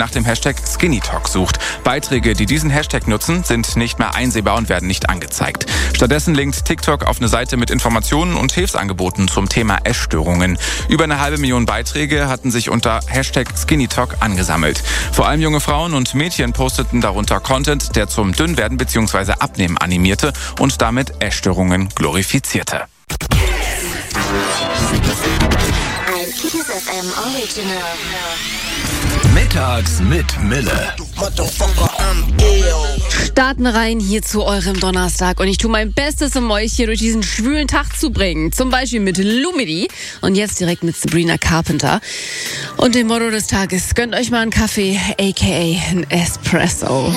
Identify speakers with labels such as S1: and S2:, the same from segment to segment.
S1: nach dem Hashtag SkinnyTalk sucht. Beiträge, die diesen Hashtag nutzen, sind nicht mehr einsehbar und werden nicht angezeigt. Stattdessen linkt TikTok auf eine Seite mit Informationen und Hilfsangeboten zum Thema Essstörungen. Über 500.000 Beiträge hatten sich unter Hashtag SkinnyTalk angesammelt. Vor allem junge Frauen und Mädchen posteten darunter Content, der zum Dünnwerden bzw. Abnehmen animierte und damit Essstörungen glorifizierte.
S2: Ein Kiss FM Original.
S3: Mittags mit Mille.
S4: Starten rein hier zu eurem Donnerstag und ich tue mein Bestes, um euch hier durch diesen schwülen Tag zu bringen. Zum Beispiel mit Lumidi und jetzt direkt mit Sabrina Carpenter. Und dem Motto des Tages: gönnt euch mal einen Kaffee, aka ein Espresso.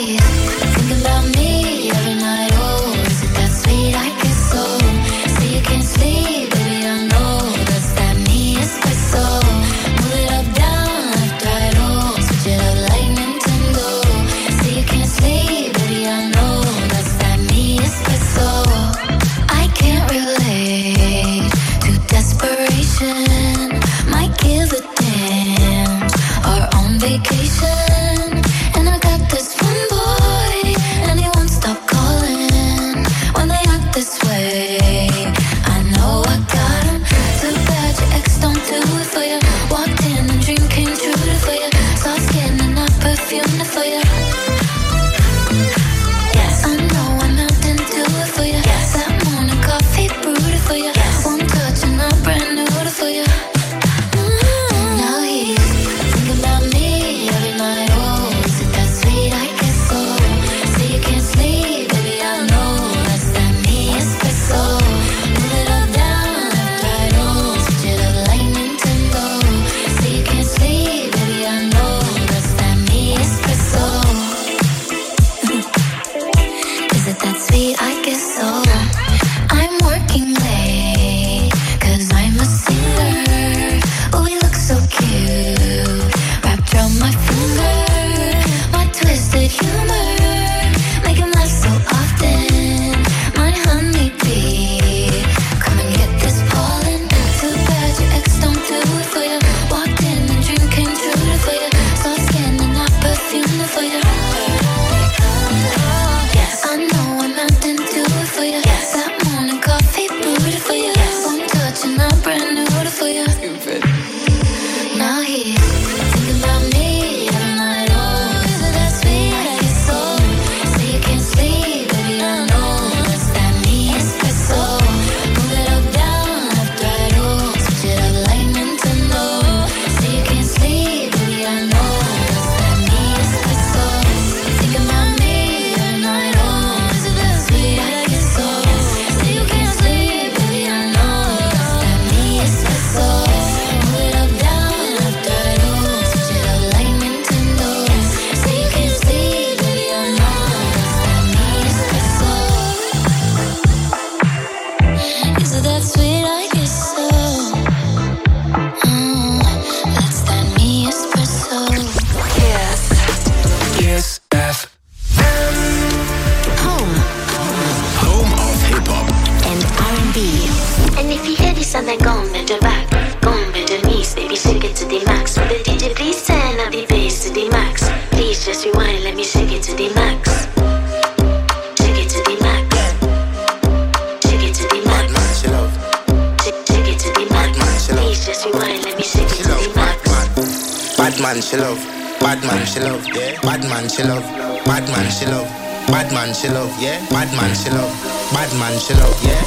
S5: She love, bad man she love, yeah. Bad man she love, bad man she love, bad man she love, yeah. Bad man she love, bad man she love, yeah.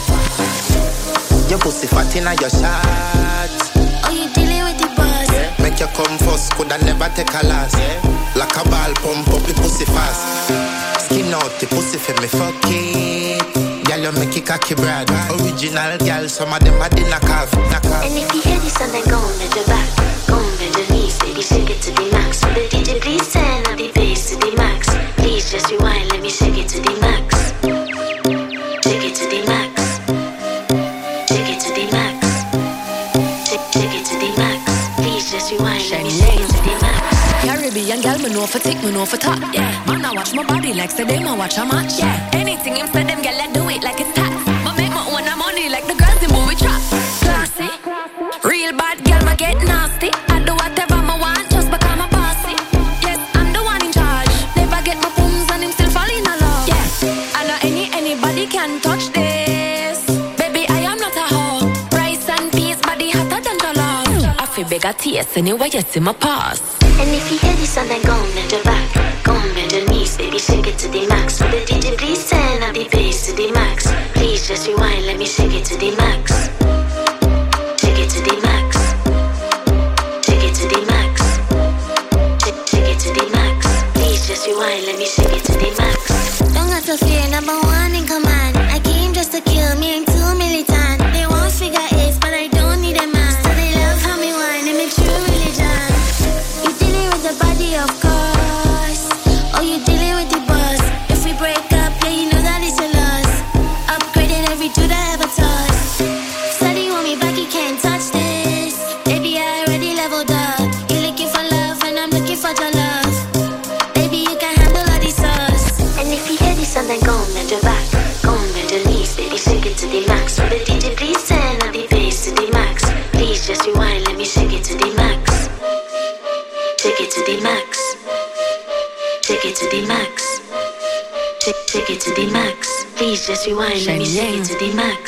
S5: Your pussy fat inna your shots.
S2: Oh, you dealing with the boss?
S5: Yeah. Make you come first, coulda never take a last. Yeah. Like a ball pump up the pussy fast. Skin out the pussy for me fuck it. Girl, you make it cocky brag. Original girl, some of them are the knock off.
S2: And if you hear this, then go on the back. Go on the knees, baby, shake it to the max. The DJ, please turn up the bass to the max. Please just rewind, let me shake it to the max. Shake it to the max. Shake it to the max. Shake it to the max. Please just rewind, let me shake it to the max.
S6: Caribbean girl, me know for tick, me know for top. Yeah, man, I watch my body like say them, I watch a match. Yeah, anything him said them, girl, I do it like it's tax. But make my own money like the girls in movie trap. Classy, real bad girl, me get nasty. I do whatever I want just because I'm bossy. beg a taste. Anyway, you see my pass.
S2: And if you hear this and then go on your back, go on your knees, baby, shake it to the max. Will the DJ please turn up the bass to the max? Please just rewind, let me shake it to the max. Shake it to the max. Shake it to the max. Shake it to the max. Please just rewind, let me shake it to the max.
S3: Don't got to fear, number one in command. I came just to kill me, ain't too militant. They won't figure eight, but I don't need a man. So they love how me whine, and make true religion. You dealing with the body, of course. Oh, you dealing with the boss. If we break up, yeah, you know that it's your loss. Upgraded every dude I ever touched. Study want me back, you can't touch this. Baby, I already leveled up. You're looking for love, and I'm looking for your love. Baby, you can handle all these sauce.
S2: And if you hear this and then go on your back, go on your knees, baby, shake it to the max. Will the DJ please turn up the bass to the max? Please just rewind, let me shake it to the max. Shake it to the max. Shake it to the max. Shake it to the max. Please just rewind, let me shake it to the max.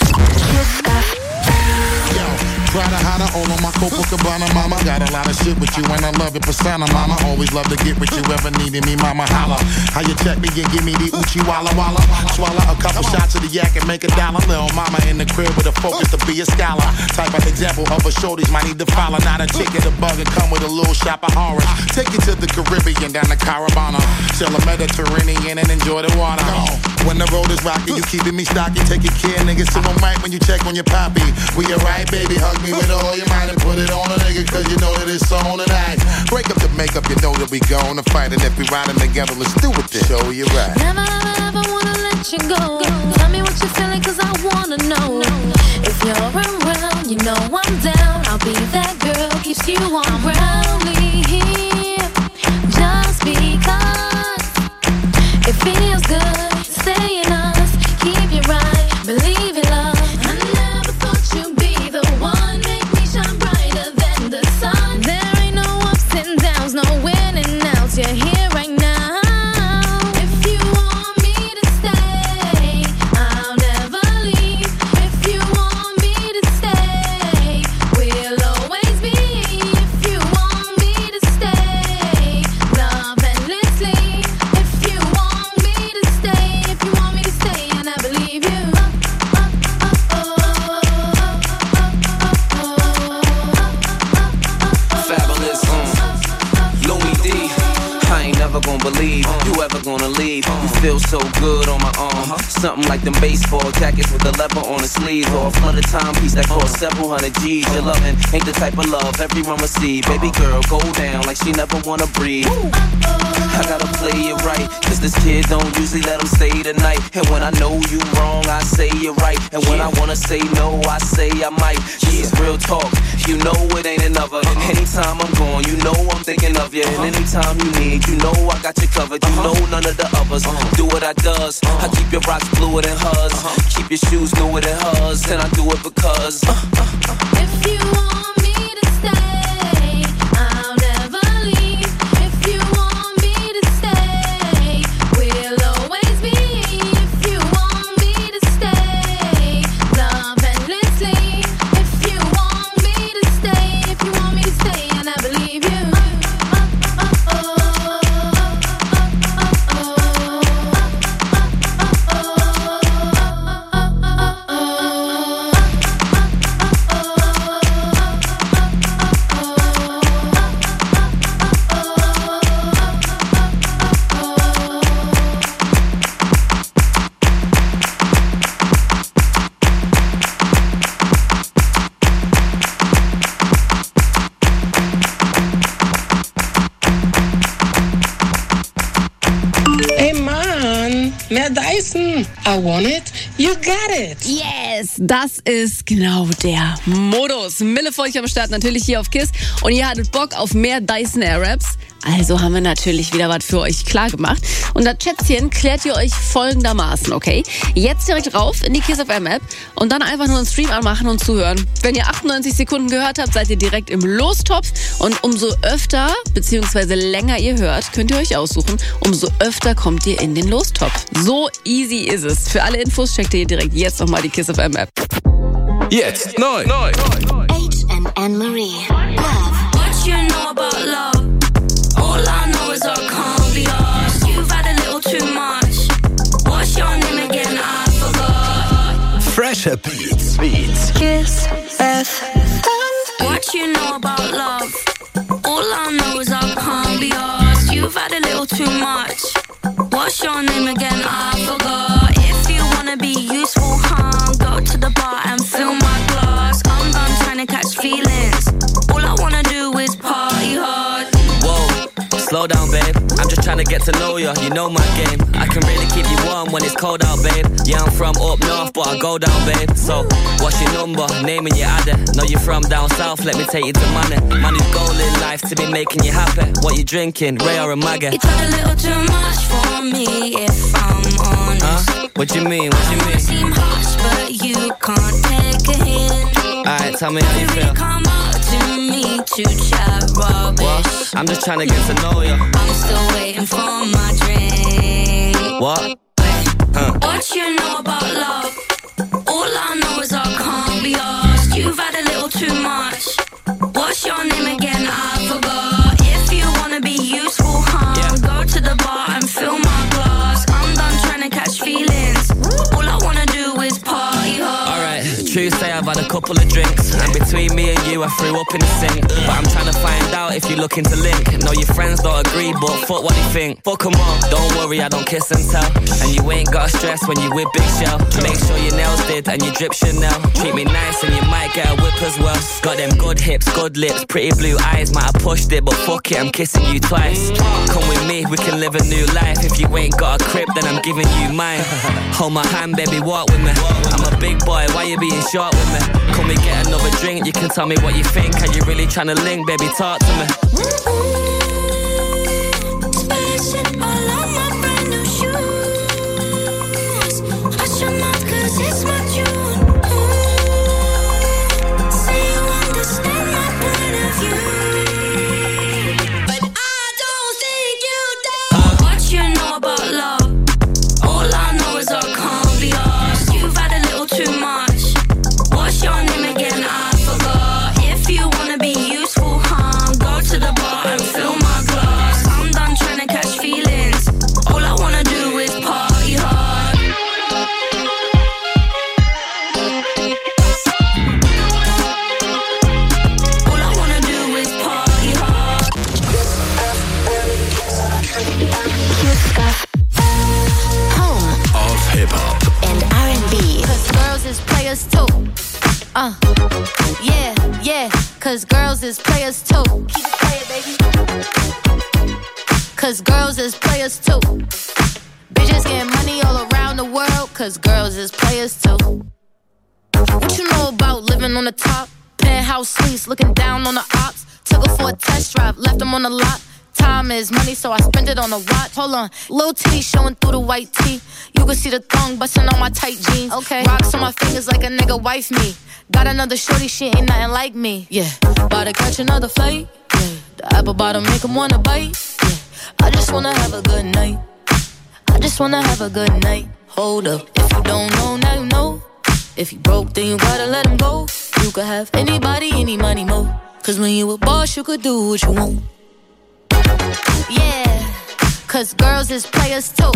S7: Prada, hotter, all on my Copacabana, mama. Got a lot of shit with you and I love your persona, mama. Always love to get with you, ever needed me, mama. Holla, how you check me and give me the Uchi Walla Walla. Swallow a couple shots of the yak and make $1. Little mama in the crib with a focus to be a scholar. Type of example of a shorties might need to follow. Not a chicken, a bug, and come with a little shop of orange. Take you to the Caribbean, down the Carabana. Sail the Mediterranean and enjoy the water. When the road is rocky, you keeping me stocky. Taking care, niggas, so I'm right when you check on your poppy. We alright, baby, hug me with all your might and put it on a nigga, cause you know that it's on tonight. Break up the makeup, you know that we gonna fight. And if we riding together, let's do it then. Show you right.
S6: Never, ever wanna let you go. Tell me what you're feeling, cause I wanna know. If you're around, you know I'm down. I'll be that girl, keeps you on ground. Only here, just because it feels good to stay in us. Keep you right, believe in love. I never thought you'd be the one. Make me shine brighter than the sun. There ain't no ups and downs, no winning outs. You're here right now. If you want me to stay, I'll never leave. If you want me to stay, we'll always be. If you want me to stay, love endlessly. If you want me to stay, if you want me to stay, and I believe you.
S8: Fabulous, Louis D. I ain't never gonna believe you ever gonna leave. You feel so good on my arm. Something like them baseball jackets with the leather on the sleeves, or a flooded timepiece that cost several hundred G's. Your loving ain't the type of love everyone receive. Baby girl, go down like she never wanna breathe. I gotta play it right, cause this kid don't usually let him stay the night. And when I know you wrong, I say you're right. And when I wanna say no, I say I might. This is real talk, you know it ain't another. Anytime I'm gone, you know I'm thinking of you. And anytime you need, you know I got you covered. You know none of the others do what I does. I keep your rocks bluer than hers, keep your shoes newer than hers. And I do it because
S6: if you want me to stay, I'll never leave. If you want me to stay, we'll always be. If you want me to stay, love endlessly. If you want me to stay, if you want me to stay, and I believe you.
S9: Mehr Dyson. I want it, you got it.
S4: Yes, das ist genau der Modus. Mille für euch am Start, natürlich hier auf KISS. Und ihr hattet Bock auf mehr Dyson Airwraps. Also haben wir natürlich wieder was für euch klar gemacht. Und das Schätzchen klärt ihr euch folgendermaßen, okay? Jetzt direkt rauf in die KISS FM App und dann einfach nur einen Stream anmachen und zuhören. Wenn ihr 98 Sekunden gehört habt, seid ihr direkt im Lostopf. Und umso öfter bzw. länger ihr hört, könnt ihr euch aussuchen, umso öfter kommt ihr in den Lostopf. So easy ist es. Für alle Infos checkt ihr direkt jetzt nochmal die KISS FM App.
S1: Jetzt neu.
S2: H&N Marie.
S10: Better Beats.
S6: Kiss FM. What you know about love? All I know is I can't be asked. You've had a little too much. What's your name again? I forgot. If you wanna be useful, go to the bar and fill my glass. I'm done trying to catch feelings. All I wanna do is party hard.
S8: Whoa, slow down, babe. I'm just trying to get to know you. You know my game. I can really keep you warm when it's cold out, babe. Yeah, I'm from up north, but I go down, babe. So, what's your number? Name and your adder. Know you're from down south, let me take you to money. Money's goal in life to be making you happy. What you drinking, Ray or a Maggot?
S6: You talk a little too much for me, if I'm honest.
S8: What you mean, what you mean?
S6: Seem harsh, but you can't take a hint.
S8: Alright, tell me how you feel.
S6: Come up to me to chat rubbish.
S8: What? I'm just trying to get to know you.
S6: I'm still waiting for my drink.
S8: What?
S6: What you know about love? All I know is I can't be asked. You've had a little too much. What's your name again? I forgot. If you wanna be useful, go to the bar and fill my glass. I'm done trying to catch feelings. All I wanna do is party hard.
S8: Alright, true say I've had a couple of drinks, and between me and you I threw up in the sink. But I'm trying to find out if you're looking to link. No, your friends don't agree, but fuck what they think. Fuck 'em all, don't worry, I don't kiss and tell. And you ain't gotta stress when you with Big Shell. Make sure your nails did and you drip Chanel. Treat me nice and you might get a whip as well. Got them good hips, good lips, pretty blue eyes. Might have pushed it, but fuck it, I'm kissing you twice. Come with me, we can live a new life. If you ain't got a crib, then I'm giving you mine. Hold my hand, baby, walk with me. I'm a big boy, why you being short with me? Come and get another drink, you can tell me what you think. Are you really trying to link, baby, talk to me.
S6: Splashing all on my brand new shoes. Hush your mouth 'cause it's my June. Say you understand my point of view, but I don't think you do. What you know about love? All I know is I can't be asked. You've had a little too much. What's your name again? I forgot. If you wanna be useful, go to the bar and fill my glass. I'm done trying to catch feelings. All I wanna do is party hard. All I wanna do is party hard.
S10: Home of Hip Hop
S3: and R&B.
S6: 'Cause girls is players too. Yeah, 'cause girls is players too. Keep it playing, baby. 'Cause girls is players too. Bitches getting money all around the world, 'cause girls is players too. What you know about living on the top? Penthouse suites, looking down on the ops. Took her for a test drive, left them on the lot. Time is money, so I spend it on a watch. Hold on, little titty showing through the white tee. You can see the thong busting on my tight jeans. Okay, rocks on my fingers like a nigga wife me. Got another shorty, she ain't nothing like me. Yeah, about to catch another flight. Yeah, the apple bottom make 'em wanna bite. Yeah, I just wanna have a good night. I just wanna have a good night. Hold up, if you don't know, now you know. If you broke, then you gotta let him go. You could have anybody, any money, mo. 'Cause when you a boss, you could do what you want. Yeah, 'cause girls is players too.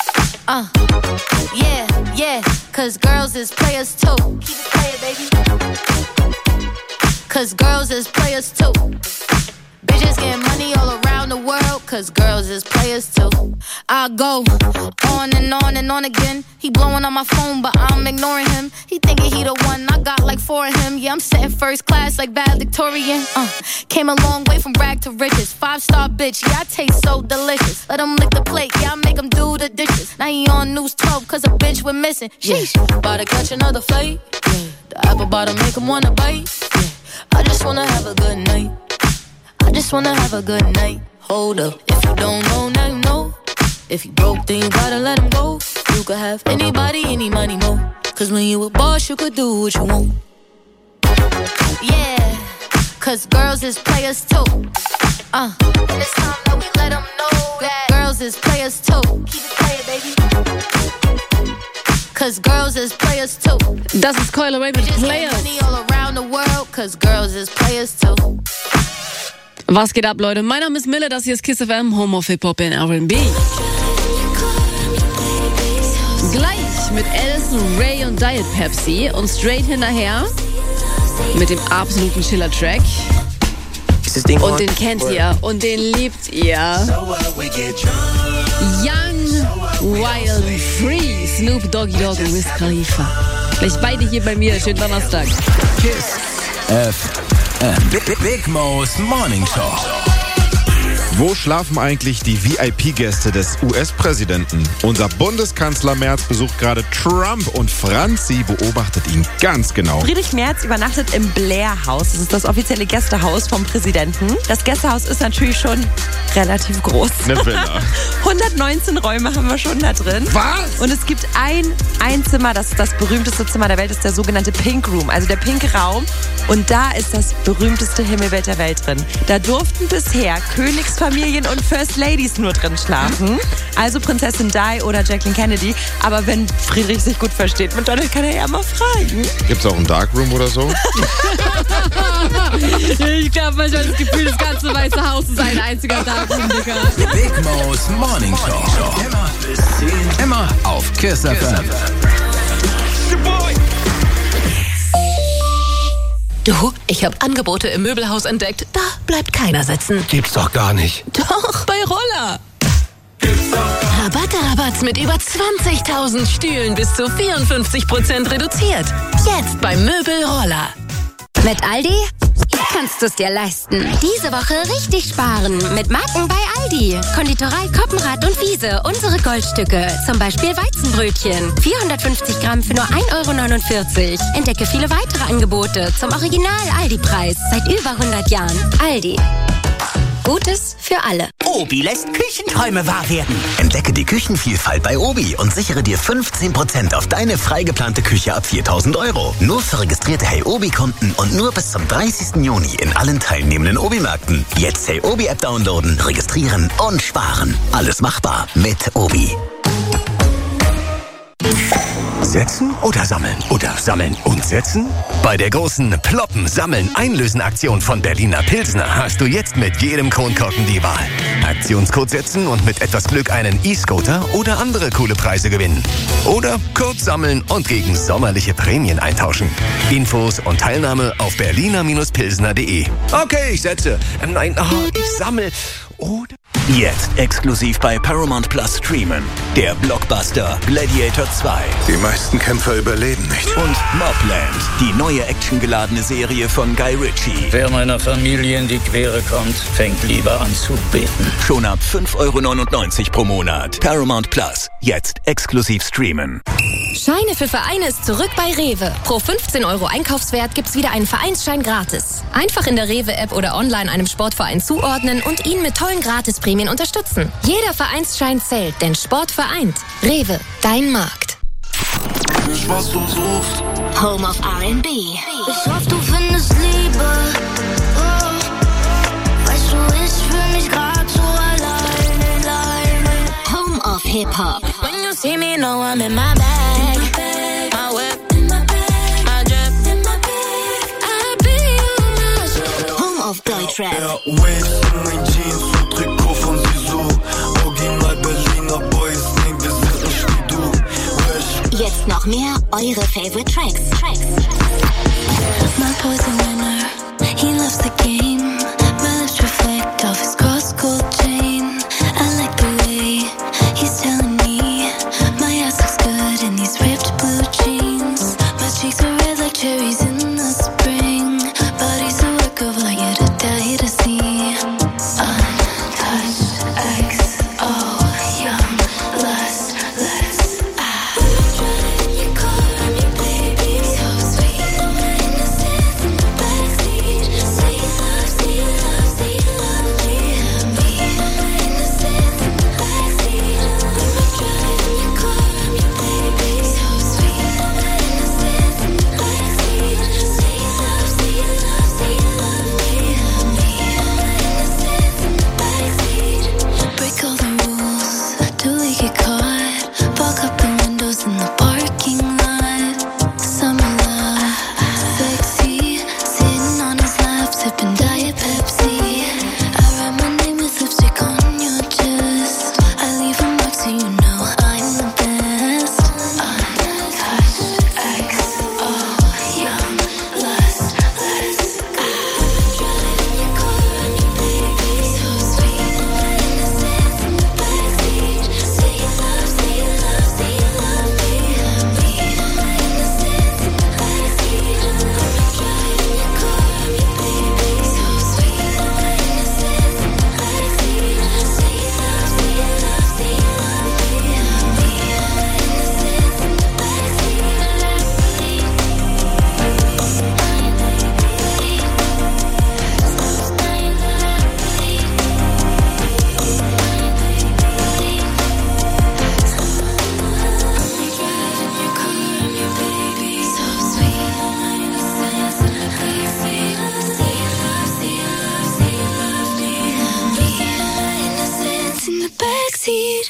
S6: Yeah, 'cause girls is players too. Keep it playing, baby. 'Cause girls is players too. Bitches getting money all around the world, 'cause girls is players too. I go on and on and on again. He blowing on my phone, but I'm ignoring him. He thinking he the one, I got like 4 of him. Yeah, I'm sitting first class like valedictorian. Came a long way from rag to riches. 5-star bitch, yeah, I taste so delicious. Let him lick the plate, yeah, I make him do the dishes. Now he on News 12, 'cause a bitch we're missing. Sheesh, about to catch another flight. Yeah, the apple bottom make him wanna bite. Yeah, I just wanna have a good night. I just wanna have a good night. Hold up, if you don't know, now you know. If you broke, then you gotta let him go. You could have anybody, any money, mo. 'Cause when you a boss, you could do what you want. Yeah, 'cause girls is players too. And it's time that we let them know that girls is players too. Keep it playing, baby. 'Cause girls is players too.
S4: Das ist Coil Ray mit Players.
S6: Money all around the world, 'cause girls is players too.
S4: Was geht ab, Leute? Mein Name ist Mille, das hier ist Kiss FM, Home of Hip Hop in R&B. Gleich mit Addison Rae und Diet Pepsi und straight hinterher mit dem absoluten Chiller-Track. Und den kennt ihr und den liebt ihr. Young, Wild, Free, Snoop Doggy Dogg und Wiz Khalifa. Gleich beide hier bei mir. Schönen Donnerstag.
S10: Kiss FM. Big Mo's Morning Show.
S11: Wo schlafen eigentlich die VIP-Gäste des US-Präsidenten? Unser Bundeskanzler Merz besucht gerade Trump und Franzi beobachtet ihn ganz genau.
S12: Friedrich Merz übernachtet im Blair-Haus. Das ist das offizielle Gästehaus vom Präsidenten. Das Gästehaus ist natürlich schon relativ groß.
S11: Eine Villa.
S12: 119 Räume haben wir schon da drin.
S11: Was?
S12: Und es gibt ein Zimmer, das ist das berühmteste Zimmer der Welt, ist der sogenannte Pink Room, also der pinke Raum. Und da ist das berühmteste Himmelbett der Welt drin. Da durften bisher Königsfamilien und First Ladies nur drin schlafen. Also Prinzessin Di oder Jacqueline Kennedy. Aber wenn Friedrich sich gut versteht mit Donald, kann er ja mal fragen.
S11: Gibt's auch einen Darkroom oder so?
S4: Ich glaube manchmal das Gefühl, das ganze Weiße Haus ist ein einziger Darkroom, Digga.
S10: Big Mo's Morning Show. Immer bis 10. Immer auf Kiss FM.
S13: Du, ich habe Angebote im Möbelhaus entdeckt. Da bleibt keiner sitzen.
S10: Gibt's doch gar nicht.
S13: Doch, bei Roller. Rabatt mit über 20.000 Stühlen bis zu 54% reduziert. Jetzt beim Möbel Roller.
S14: Mit Aldi kannst du es dir leisten. Diese Woche richtig sparen mit Marken bei Aldi. Konditorei Koppenrad und Wiese, unsere Goldstücke. Zum Beispiel Weizenbrötchen. 450 Gramm für nur 1,49 €. Entdecke viele weitere Angebote zum Original-Aldi-Preis. Seit über 100 Jahren. Aldi. Gutes für alle.
S15: Obi lässt Küchenträume wahr werden. Entdecke die Küchenvielfalt bei Obi und sichere dir 15% auf deine freigeplante Küche ab 4.000 €. Nur für registrierte Hey Obi-Kunden und nur bis zum 30. Juni in allen teilnehmenden Obi-Märkten. Jetzt Hey Obi-App downloaden, registrieren und sparen. Alles machbar mit Obi.
S16: Setzen oder sammeln? Oder sammeln und setzen? Bei der großen Ploppen, Sammeln, Einlösen-Aktion von Berliner Pilsner hast du jetzt mit jedem Kronkorken die Wahl. Aktionscode setzen und mit etwas Glück einen E-Scooter oder andere coole Preise gewinnen. Oder Code sammeln und gegen sommerliche Prämien eintauschen. Infos und Teilnahme auf berliner-pilsner.de. Okay, ich setze. Nein, ich sammle. Oder?
S15: Jetzt exklusiv bei Paramount Plus streamen. Der Blockbuster Gladiator 2.
S17: Die meisten Kämpfer überleben nicht.
S15: Und Mobland, die neue actiongeladene Serie von Guy Ritchie.
S18: Wer meiner Familie in die Quere kommt, fängt lieber an zu beten.
S15: Schon ab 5,99 € pro Monat. Paramount Plus, jetzt exklusiv streamen.
S19: Scheine für Vereine ist zurück bei Rewe. Pro 15 € Einkaufswert gibt's wieder einen Vereinsschein gratis. Einfach in der Rewe-App oder online einem Sportverein zuordnen und ihn mit tollen Gratisprämien unterstützen. Jeder Vereinsschein zählt, denn Sport vereint. Rewe, dein Markt.
S20: Nicht, was du suchst.
S14: Home of R&B.
S3: Ich hoffe, du findest Liebe. Oh. Weißt du, ich fühl mich grad so alleine.
S14: Home of Hip-Hop.
S3: When you see me, know I'm in my bag. My whip, my drip, I be you,
S14: Home of Deutschrap.
S20: Waves in mein Jeans und Trikot von Sisu. Original Berliner Boys, nee, wir sind nicht wie du.
S14: Jetzt noch mehr eure Favorite Tracks.
S3: My boy's a winner, he loves the game. My lips reflect off his cross-gold chain. I like the way he's telling me my ass looks good in these ripped blue jeans. My cheeks are red like cherries in the spring. Body's a work of like you to die to see. Untouched XO, young, lustless. You call me baby, so sweet. Innocence in the backseat. Say you love, say
S6: backseat.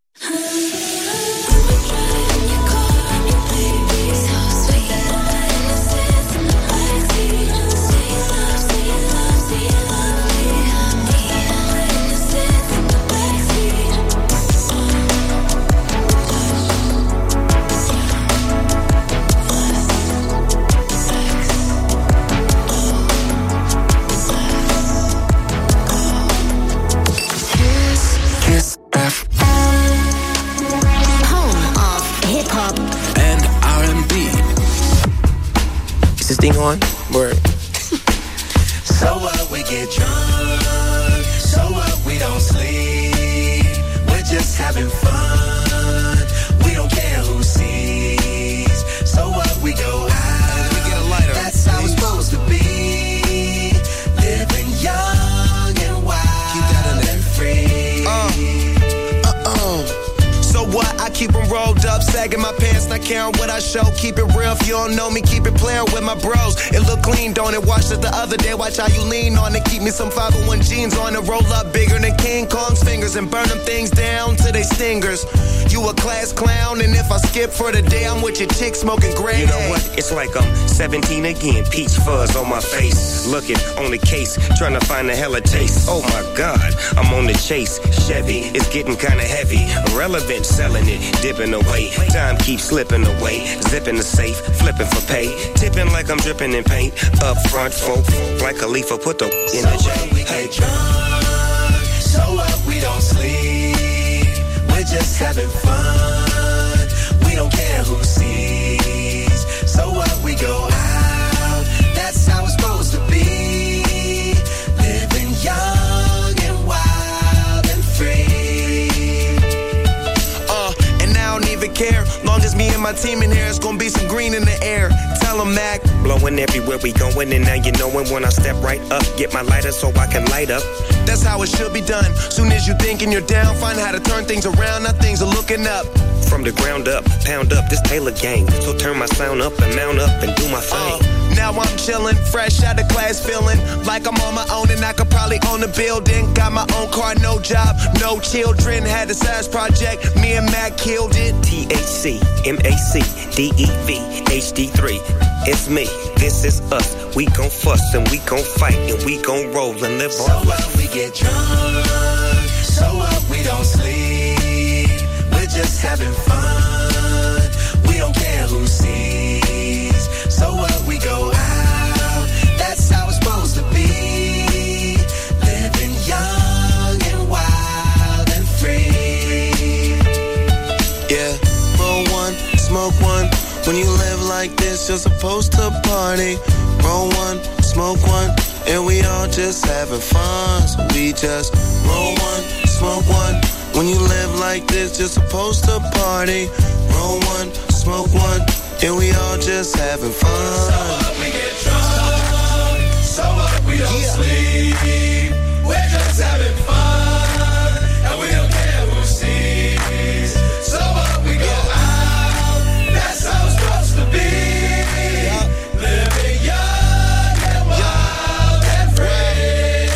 S21: Is this thing on? Word.
S20: So what, we get drunk. So what, we don't sleep. We're just having fun. We don't care who sees. So what, we go out. We get a lighter. That's how it's supposed to be. Living young and wild. Keep that in there. And free.
S22: So what? I keep them rolled up, sagging my pants, not caring what I show. Keep it real, if you don't know me, keep it playing with my bros. It look clean, don't it? Watched it the other day, watch how you lean on it. Keep me some 501 jeans on it, roll up bigger than King Kong's fingers and burn them things down to they stingers. You a class clown, and if I skip for the day, I'm with your chick smoking gray.
S21: You know what? It's like I'm 17 again, peach fuzz on my face. Looking on the case, trying to find a hella taste. Oh my God, I'm on the chase. Chevy, it's getting kinda heavy. Irrelevant, selling it, dipping away. Time keeps slipping away. Zipping the safe, flipping for pay. Tipping like I'm dripping in paint. Up front, folk, like a leaf, put the in the J.
S20: We get drunk. So what, we don't sleep. We're just having fun. We don't care who sees. So what, we go out. That's how it's supposed to be. Living young and wild and free.
S22: And I don't even care. Long as me and my team in here, it's gonna be some green in the air. Tell them, Mac.
S21: Blowing everywhere we going, and now you knowin' when I step right up. Get my lighter so I can light up.
S22: That's how it should be done. Soon as you thinking you're down, find how to turn things around. Now things are looking up.
S21: From the ground up, pound up this Taylor gang. So turn my sound up and mount up and do my thing.
S22: Now I'm chillin', fresh out of class, feeling like I'm on my own and I could probably own a building. Got my own car, no job, no children. Had a science project, me and Mac killed it.
S21: THC, MAC, DEV, HD3. It's me, this is us. We gon' fuss and we gon' fight and we gon' roll and live
S20: So
S21: on.
S20: what, we get drunk. So what, we don't sleep. We're just having fun. We don't care who sees. So what, we go out. That's how it's supposed to be. Living young and wild and free.
S22: Yeah, roll one, smoke one. When you live like this, you're supposed to party. Roll one, smoke one, and we all just having fun. So we just roll one, smoke one. When you live like this, you're supposed to party. Roll one, smoke one, and we all just having fun.
S20: So what, we get drunk. So what, we don't sleep. We're just having fun, and we don't care who sees. So what, we go out. That's how it's supposed to be. Living young and wild and free.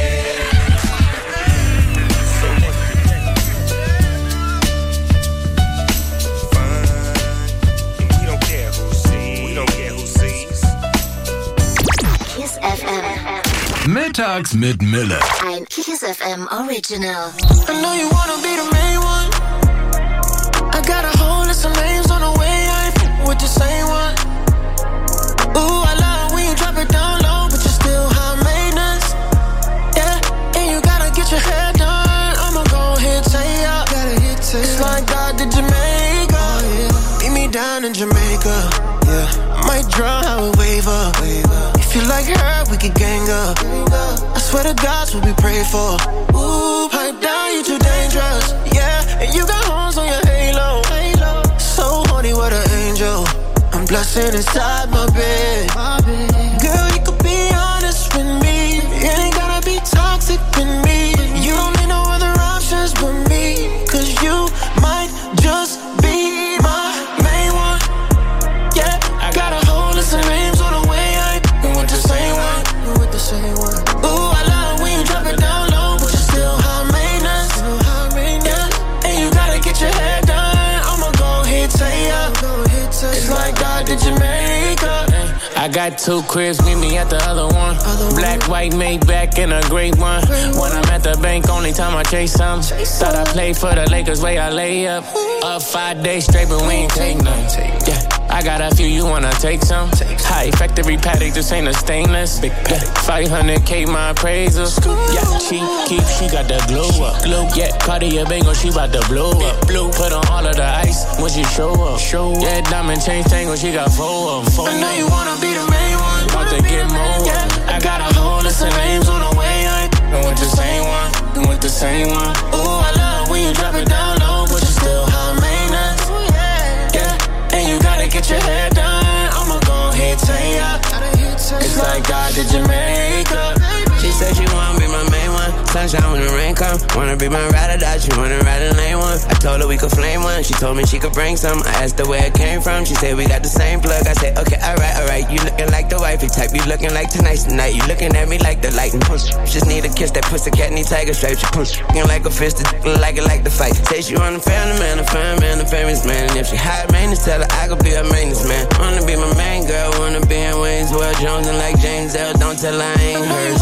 S21: We don't care who sees. We don't care who sees.
S2: Kiss FM.
S10: Mittags mit Mille.
S2: Ein Kiss FM Original.
S6: I know you wanna be the main one. I got a whole list of names on the way. I ain't with the same one. Ooh, I love when you drop it down low, but you're still high maintenance. Yeah, and you gotta get your hair done. I'ma go ahead, say up. It's like God did Jamaica. Meet me down in Jamaica. Yeah, I might draw how we wave up. If you like her, we could gang up. I swear to God's what we pray for. Ooh, pipe down, you too dangerous. Yeah, and you got horns on your halo. So horny, what an angel. I'm blushing inside my bed. Girl, you could be honest with me. It ain't gotta be toxic with me. You don't need no other options but me. Cause you might just be my main one. Yeah, I got a whole list of names on the way. I ain't with the same one. Ooh, I love when you drop it down low, but you're still high maintenance. Yeah,
S5: I got 2 cribs, meet me at the other one. Black, white, Maybach, and a great one. When I'm at the bank, only time I chase some. Thought I played for the Lakers, way I lay up. Up 5 days straight, but we ain't take none. Yeah, I got a few, you wanna take some? High factory paddock, this ain't a stainless. Yeah, 500K my appraisal. Yeah, she got the glow up. Yeah, Cartier Bango, she bout to blow up. Put on all of the ice when she show up. Yeah, diamond chain tango, she got 4 of them.
S20: I know you wanna be the main one.
S5: About to get more. I got a whole list of names on the way. I ain't with the same one. I'm with the same one. Ooh, I love when you drop it down low, but you still high maintenance. Yeah, and you gotta get your hair done. I'ma go ahead, say up. It's like God did your makeup.
S8: She said she wanna be my main one. Sunshine when the rain come. Wanna be my ride or die. She wanna ride a lane one. I told her we could flame one. She told me she could bring some. I asked her where it came from. She said we got the same plug. I said okay, alright. You looking like the wifey type. You looking like tonight's the night. You looking at me like the light and push. Just need a kiss. That pussy cat need tiger stripes. She push. Looking like a fist. Like it like the fight. Say she want a family man, a fine man, a famous man. And if she high maintenance, tell her I could be her maintenance man. Wanna be my main girl. Wanna be in Wayne's World Jones and like James L. Don't tell her I ain't hers.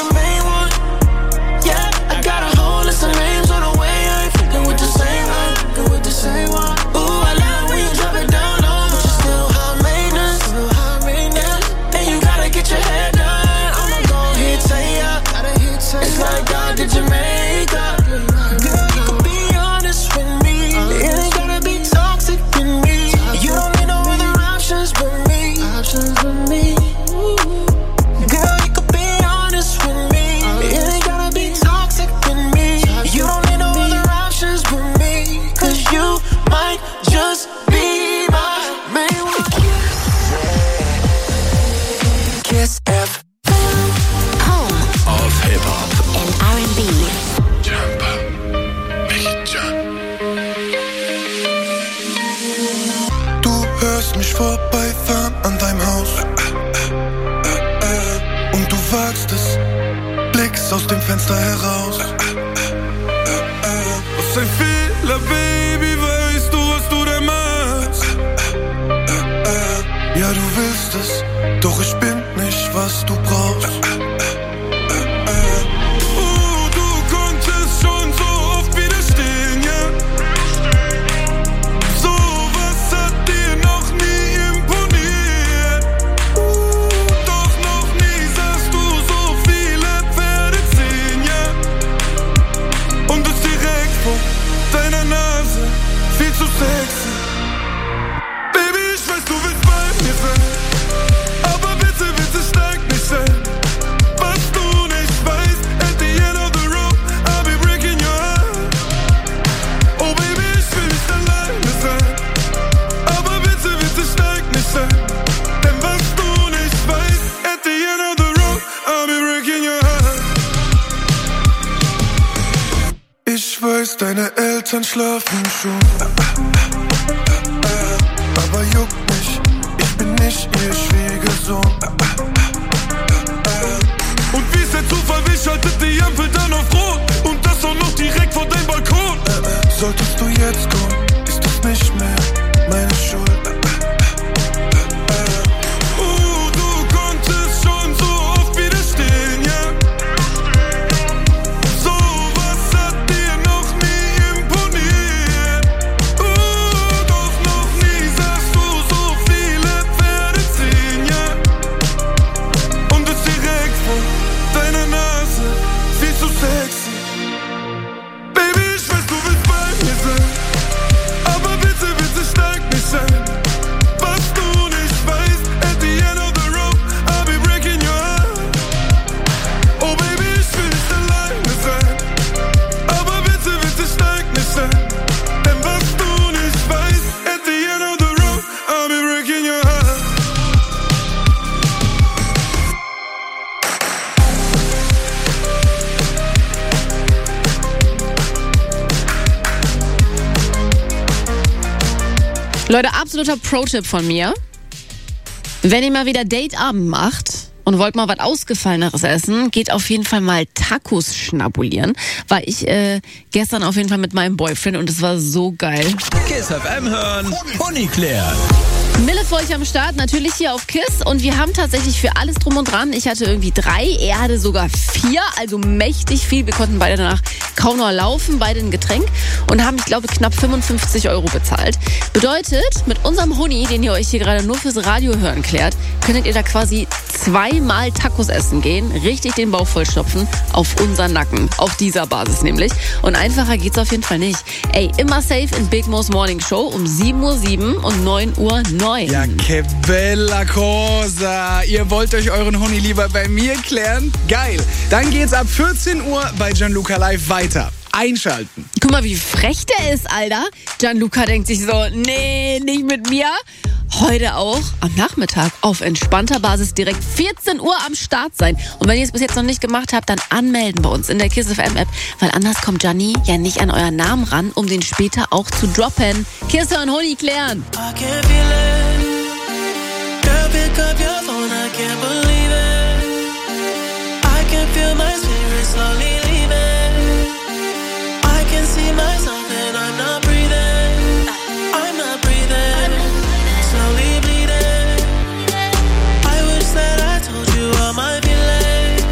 S20: I got a whole list of names on the way. I ain't fucking with the same one. Ooh, I love when you drop it down low, but you still high maintenance. And you gotta get your hair done. I'ma go ahead, say up. It's like God did your makeup. Girl, you can be honest with me. It ain't gotta be toxic with me. You don't need no other options but me. Girl, you can be honest with me. It ain't gotta be toxic with me. You don't need no other options but me. Cause you might just be my main one. Kiss F.
S13: Home
S10: of Hip-Hop
S13: and R&B.
S10: Jump up, make it jump.
S22: Du hörst mich vorbeifahren an deinem Haus. Und du wagst es, blickst aus dem Fenster heraus. Was ein Fehler, Baby, weißt du, was du da machst? Ja, du willst es, doch ich bin nicht, was du brauchst. Du konntest schon so oft widerstehen, ja? Sowas hat dir noch nie imponiert. Doch noch nie sahst du so viele Pferde ziehen, ja? Und es direkt vor deiner Nase, viel zu sexy. Baby, ich weiß, du willst bei mir sein, aber bitte, bitte steig nicht ein. Was du nicht weißt, at the end of the road, I'll be breaking your heart. Oh Baby, ich will nicht alleine sein, aber bitte, bitte steig nicht ein. Denn was du nicht weißt, at the end of the road, I'll be breaking your heart. Ich weiß, deine Eltern schlafen schon, aber juckt mich, ich bin nicht ihr Schwiegersohn. Und wie ist der Zufall, wie schaltet die Ampel dann auf Rot? Und das auch noch direkt vor deinem Balkon. Solltest du jetzt kommen, ist das nicht mehr meine Schuld. Du konntest schon so oft widerstehen, ja? Sowas hat dir noch nie imponiert. Doch noch nie sahst du so viele Pferde ziehen, ja? Und es direkt vor deiner Nase, viel zu sexy. Baby, ich weiß, du willst bei mir sein, aber bitte, bitte steig nicht ein. Was du nicht weißt, at the end of the road, I'll be breaking your heart. Oh Baby, ich will nicht alleine sein, aber bitte, bitte steig nicht ein. Denn was du nicht weißt, at the end of the road, I'll be breaking your heart.
S4: Leute, absoluter Pro-Tipp von mir. Wenn ihr mal wieder Dateabend macht und wollt mal was Ausgefalleneres essen, geht auf jeden Fall mal Tacos schnabulieren. War ich gestern auf jeden Fall mit meinem Boyfriend und es war so geil.
S10: Kiss FM hören, Honeyklären.
S4: Mille für euch am Start, natürlich hier auf KISS. Und wir haben tatsächlich für alles drum und dran. Ich hatte irgendwie 3, er hatte sogar 4, also mächtig viel. Wir konnten beide danach kaum noch laufen, beide ein Getränk und haben, ich glaube, knapp 55 € bezahlt. Bedeutet, mit unserem Huni, den ihr euch hier gerade nur fürs Radio hören klärt, könntet ihr da quasi 2-mal Tacos essen gehen, richtig den Bauch vollstopfen, auf unseren Nacken. Auf dieser Basis nämlich. Und einfacher geht's auf jeden Fall nicht. Ey, immer safe in Big Mo's Morning Show um 7:07 Uhr und 9:09 Uhr.
S7: Ja, che bella cosa. Ihr wollt euch euren Huni lieber bei mir klären? Geil. Dann geht's ab 14 Uhr bei Gianluca Live weiter. Einschalten.
S4: Guck mal, wie frech der ist, Alter. Gianluca denkt sich so, nee, nicht mit mir. Heute auch am Nachmittag auf entspannter Basis direkt 14 Uhr am Start sein. Und wenn ihr es bis jetzt noch nicht gemacht habt, dann anmelden bei uns in der KISS FM App, weil anders kommt Gianni ja nicht an euren Namen ran, um den später auch zu droppen. KISS und Huni klären.
S20: See myself and I'm not breathing. I'm not breathing. Slowly bleeding. I wish that I told you all my feelings.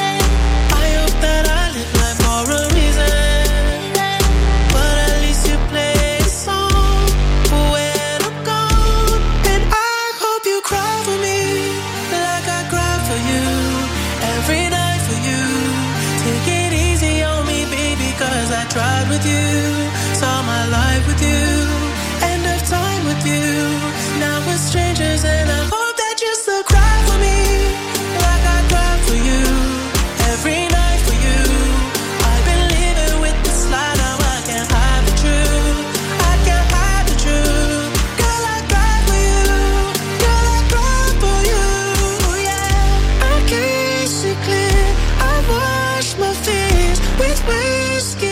S20: I hope that I live life for a reason. But at least you play a song when I'm gone. And I hope you cry for me like I cry for you. Every night for you. Take it easy on me, baby, 'cause I tried with you, saw my life with you, end of time with you. Now we're strangers and I hope that you still cry for me like I cry for you. Every night for you. I've been living with this lie, now I can't hide the truth. I can't hide the truth. Girl, I cry for you. Girl, I cry for you. Yeah, I can't see clear. I wash my fears with whiskey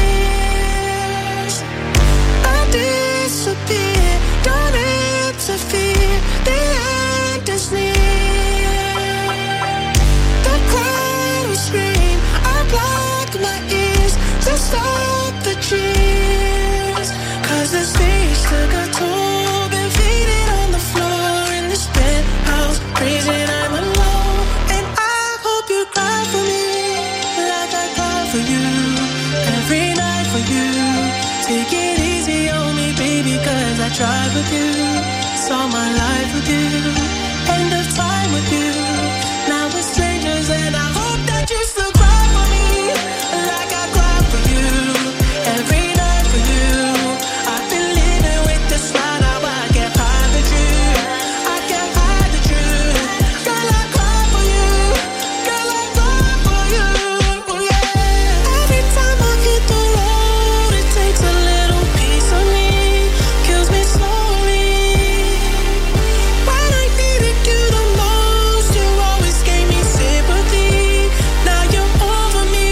S20: tears. I disappear, don't interfere. The end is near. The crowd will scream. I block my ears to stop the cheers. 'Cause the stage took a toll. Been faded on the floor in this penthouse, freezing. I'm alone, and I hope you cry for me like I cry for you. Every night for you. Take it easy on me, baby, 'cause I tried with you. Saw my life with you. End of time with you. Now we're strangers and I hope that you still cry for me like I cry for you. Every night for you. I've been living with this lie, now I can't hide the truth. I can't hide the truth. Girl, I cry for you. Girl, I cry for you. Yeah. Every time I hit the road, it takes a little piece of me, kills me slowly. When I needed you the most, you always gave me sympathy. Now you're over me.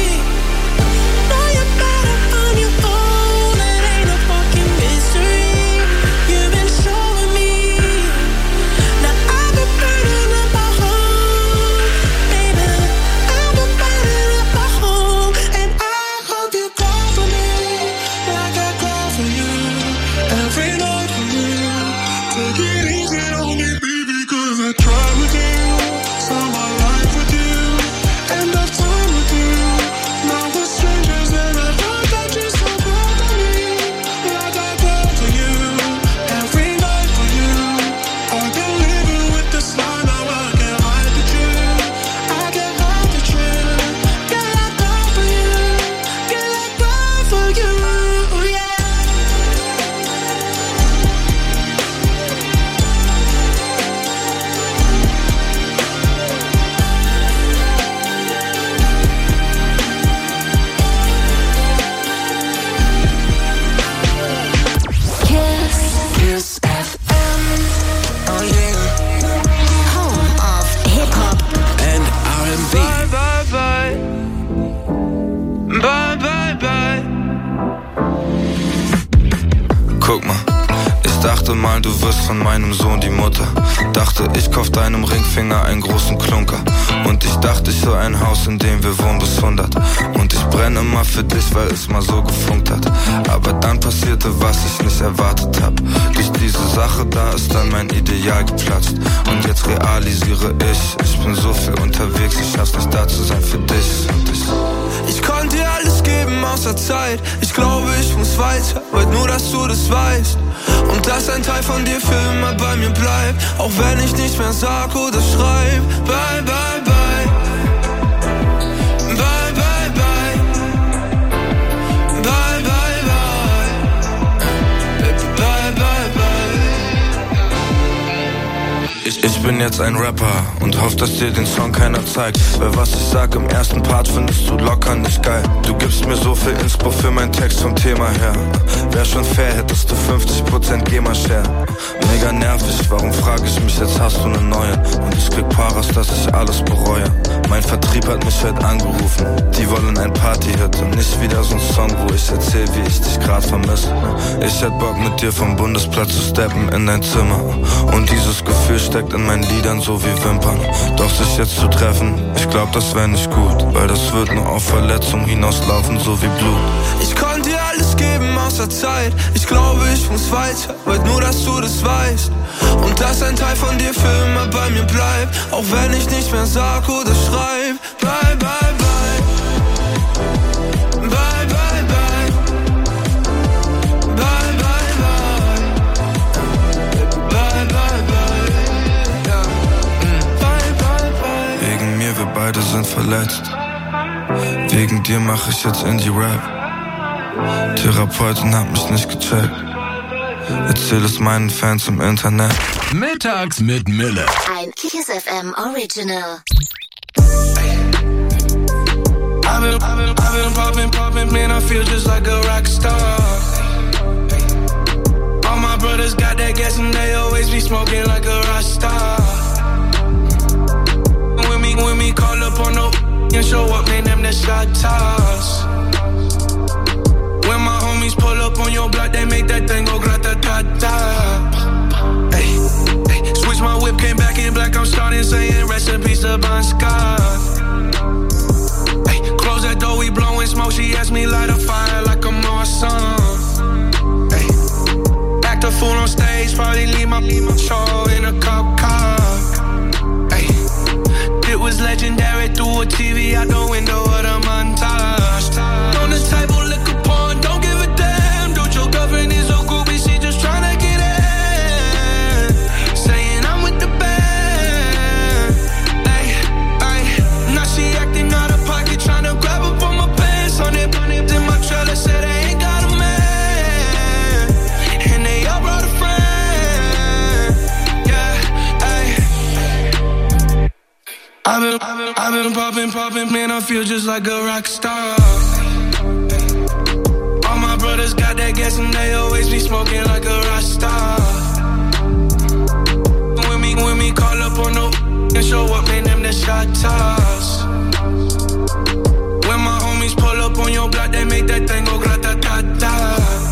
S20: Know you're better on your own, it ain't a fucking mystery. You've been showing me. Now I've been burning up my home, baby. I've been burning up my home, and I hope you cry for me like I cry for you. Every night for you. Take it easy on me, baby, 'cause I tried with you. Saw my life with you. End of time with you. Now we're strangers and I hope that you still cry for me like I cry for you. Every night for you. I've been living with this lie, now I can't hide the truth. I can't hide the truth. Girl, I cry for you. Girl, I cry for you. Yeah.
S2: KISS FM. Oh yeah. Home of hip hop
S20: and R&B. Bye bye bye. Bye bye bye.
S9: Guck mal, ich dachte
S1: dachte mal, du wirst von meinem Sohn die Mutter. Dachte, ich kauf deinem Ringfinger einen großen Klunker. Und ich dachte, ich soll ein Haus, in dem wir wohnen bis 100. Und ich brenne immer für dich, weil es mal so gefunkt hat. Aber dann passierte, was ich nicht erwartet hab. Durch diese Sache, da ist dann mein Ideal geplatzt. Und jetzt realisiere ich bin so viel unterwegs, ich schaff's nicht da zu sein für dich und dich.
S20: Ich konnte dir alles geben außer Zeit. Ich glaube, ich muss weiter, wollt nur, dass du das weißt. Und dass ein Teil von dir für immer bei mir bleibt. Auch wenn ich nicht mehr sag oder schreib. Bye, bye, bye. Bye, bye, bye. Bye, bye, bye. Bye, bye, bye.
S1: Ich bin jetzt ein Rapper und hoff, dass dir den Song keiner zeigt. Weil was ich sag im ersten Part findest du locker nicht geil. Du gibst mir so viel Inspo für meinen Text vom Thema her. Wär schon fair, hättest du 50% GEMA-Share. Mega nervig, warum frag ich mich, jetzt hast du ne neue. Und ich krieg Paras, dass ich alles bereue. Mein Vertrieb hat mich heute angerufen. Die wollen ein Party-Hit und nicht wieder so ein Song, wo ich erzähl, wie ich dich grad vermisse. Ich hätt Bock mit dir vom Bundesplatz zu steppen in dein Zimmer. Und dieses Gefühl steckt in meinen Liedern so wie Wimpern. Doch sich jetzt zu treffen, ich glaub, das wär nicht gut. Weil das wird nur auf Verletzung hinauslaufen, so wie Blut.
S20: Ich konnte dir alles geben außer Zeit. Ich glaube, ich muss weiter, wollt nur, dass du das weißt. Und dass ein Teil von dir für immer bei mir bleibt. Auch wenn ich nicht mehr sag oder schreib. Bye, bye, bye. Bye, bye, bye. Bye, bye, bye. Bye, bye, bye. Ja. Bye, bye, bye.
S1: Wegen mir, wir beide sind verletzt. Wegen dir mach ich jetzt Indie-Rap. Therapeutin hat mich nicht gecheckt. Erzähl es meinen Fans im Internet.
S10: Mittags mit Mille.
S2: Ein Kiss FM Original.
S20: I've been popping, man, I feel just like a rock star. All my brothers got that gas and they always be smoking like a rock star. When me call up on no and show up, man, them the shot toss. When my homies pull up on your block, they make that thing go grata-ta-ta. Hey, hey, switch my whip, came back in black, I'm starting saying rest in peace to Bon Scott. Hey, close that door, we blowing smoke, she asked me light a fire like I'm awesome. Hey, act a fool on stage, probably leave my show in a cop car. Hey, it was legendary through a TV out the window of the montage. On the table, liquor porn, don't give a damn. Dude, your girlfriend is so groovy, she just tryna get in. Saying I'm with the band. Ay, ay, now she acting out of pocket, tryna grab up on my pants. On it, in my trailer, said they ain't got a man. And they all brought a friend. Yeah, ay. I've been popping, man, I feel just like a rock star. All my brothers got that gas and they always be smoking like a rock star. When me call up on no and show up, man, them the shot toss. When my homies pull up on your block, they make that thing go grata-ta-ta.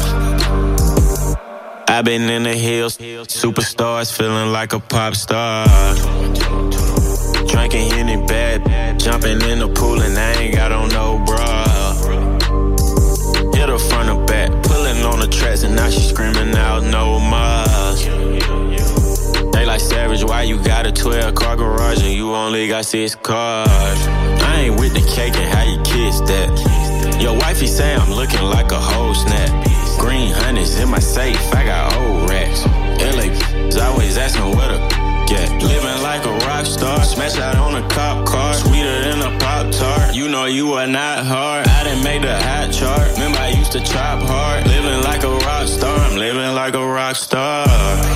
S5: I've been in the hills, superstars, feeling like a pop star. Drinking Henny bad, jumping in the pool and I ain't got on no bra. Hit her front or back, pulling on the tracks and now she screaming out no more. They like Savage, why you got a 12-car garage and you only got 6 cars? I ain't with the cake and how you kiss that. Your wifey say I'm looking like a whole snap. Green honey's in my safe, I got old racks. LA's always asking where the get. Living like a rock star, smash out on a cop car, sweeter than a Pop-Tart. You know you are not hard, I done made the hot chart. Remember I used to chop hard, living like a rock star, I'm living like a rock star.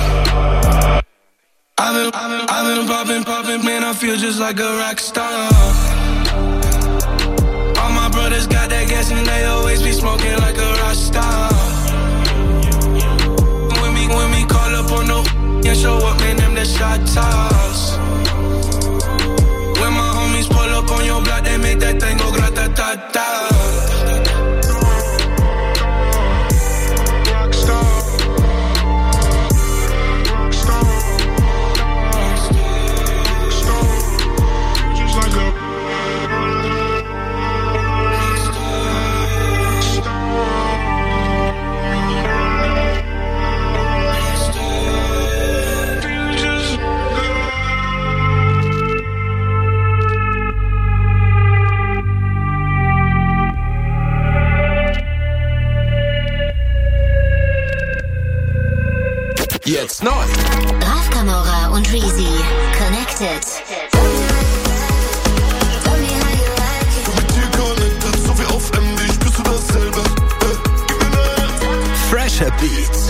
S20: I've been popping, man, I feel just like a rock star. All my brothers got that gas and they always be smoking like a rock star. When me call up on no and show up, man, them the shot toss. When my homies pull up on your block, they make that thing go grata-ta-ta.
S10: Jetzt neu.
S2: Raf Camora und Reezy. Connected.
S10: Fresher Beats.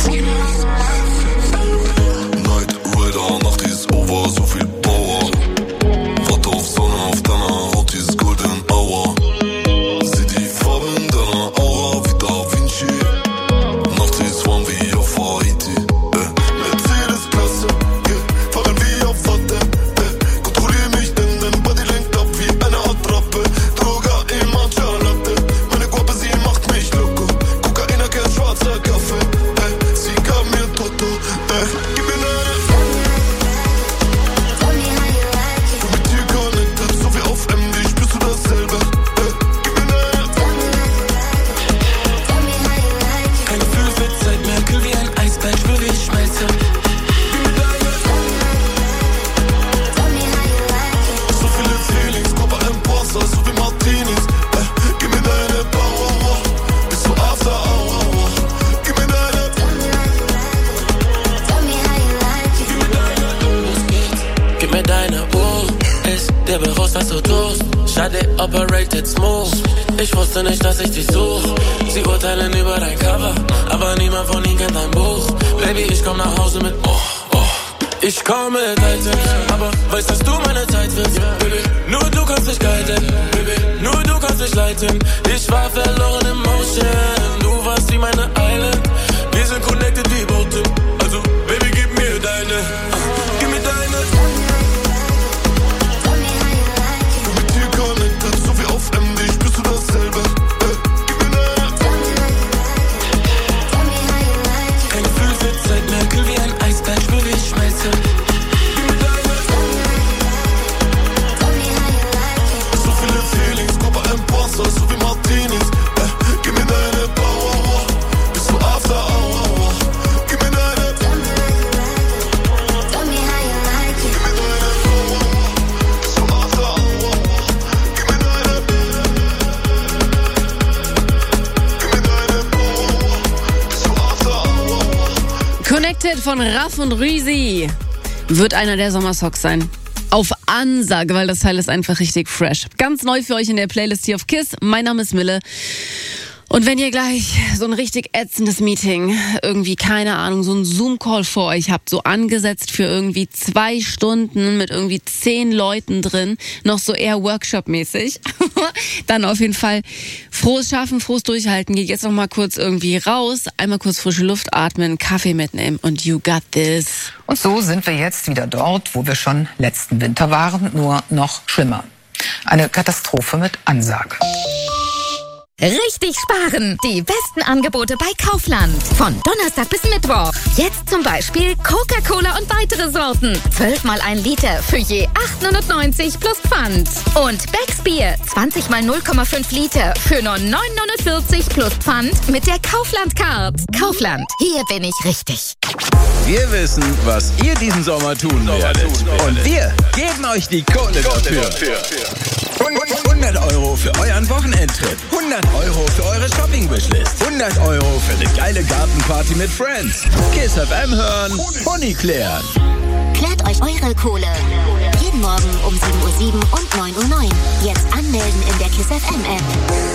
S9: Night Rider, Nacht ist over, so viel Power. Warte auf Sonne, auf deiner Haut, dieses Golden Hour. Sieh die Farben deiner Aura wie Da Vinci. Nacht ist warm wie auf Haiti. Mercedes-Klasse, fahren wie auf Watte. Kontrollier mich, denn dein Body lenkt ab wie eine Attrappe. Droga im Matcha Latte, meine Guappe, sie macht mich loco. Kokaina, kein schwarzer Kaffee, sie gab mir Toto, gib mir eine. Mit dir connected, so wie auf MD, spürst du dasselbe, gib mir eine.
S8: Kein Gefühl für Zeit mehr, kühl wie ein Eisberg, spür wie ich schmelze.
S9: So viele Feelings, Copa Imposter, so wie Martinis. Gib mir deine Power, bis zu After Hour. Gib mir deine.
S8: Gib mir deine Uhr, ist der bewusst, was du tust. Schade, operated smooth. Ich wusste nicht, dass ich dich such. Sie urteilen über dein Cover, aber niemand von ihnen kennt dein Buch. Baby, ich komm nach Hause mit Ich komm mit Items, aber weißt, dass du meine Zeit wirst. Baby, nur du kannst mich guiden. Baby, nur du kannst mich leiten. Ich war verloren im Motion. Du warst wie meine Island. Wir sind connected wie Boote. Also, Baby, gib mir deine. Gib mir deine.
S9: Mit dir connected, so wie auf MD, spürst du dasselbe. Gib mir deine.
S8: Kein Gefühl für Zeit mehr, kühl wie ein Eisberg, spür wie ich schmelze.
S9: So viele Feelings, Copa Imposter, so wie Martinis. Gib mir deine Power, bis zu After Hour. Gib mir deine. Gib mir deine Power, bis zu After Hour. Gib mir deine. Gib mir deine Power, bis zu After Hour.
S4: Connected von Raff und Reezy wird einer der Sommersongs sein. Auf Ansage, weil das Teil ist einfach richtig fresh. Ganz neu für euch in der Playlist hier auf KISS. Mein Name ist Mille. Und wenn ihr gleich so ein richtig ätzendes Meeting, irgendwie, keine Ahnung, so ein Zoom-Call vor euch habt, so angesetzt für irgendwie 2 Stunden mit irgendwie 10 Leuten drin, noch so eher Workshop-mäßig, dann auf jeden Fall frohes Schaffen, frohes Durchhalten. Geht jetzt noch mal kurz irgendwie raus, einmal kurz frische Luft atmen, Kaffee mitnehmen und you got this.
S12: Und so sind wir jetzt wieder dort, wo wir schon letzten Winter waren, nur noch schlimmer. Eine Katastrophe mit Ansage.
S19: Richtig sparen! Die besten Angebote bei Kaufland. Von Donnerstag bis Mittwoch. Jetzt zum Beispiel Coca-Cola und weitere Sorten. 12 mal 1 Liter für je 8,99 plus Pfand. Und Becks Bier 20 mal 0,5 Liter für nur 9,49 plus Pfand mit der Kaufland-Card. Kaufland, hier bin ich richtig.
S10: Wir wissen, was ihr diesen Sommer tun werdet. Und wir geben euch die Kohle dafür. 100 € für euren Wochenendtrip. 100 € für eure Shopping-Wishlist. 100 € für eine geile Gartenparty mit Friends. KISS FM hören, Honig klären.
S2: Klärt euch eure Kohle. Jeden Morgen um 7:07 und 9:09. Jetzt anmelden in der KISS FM App.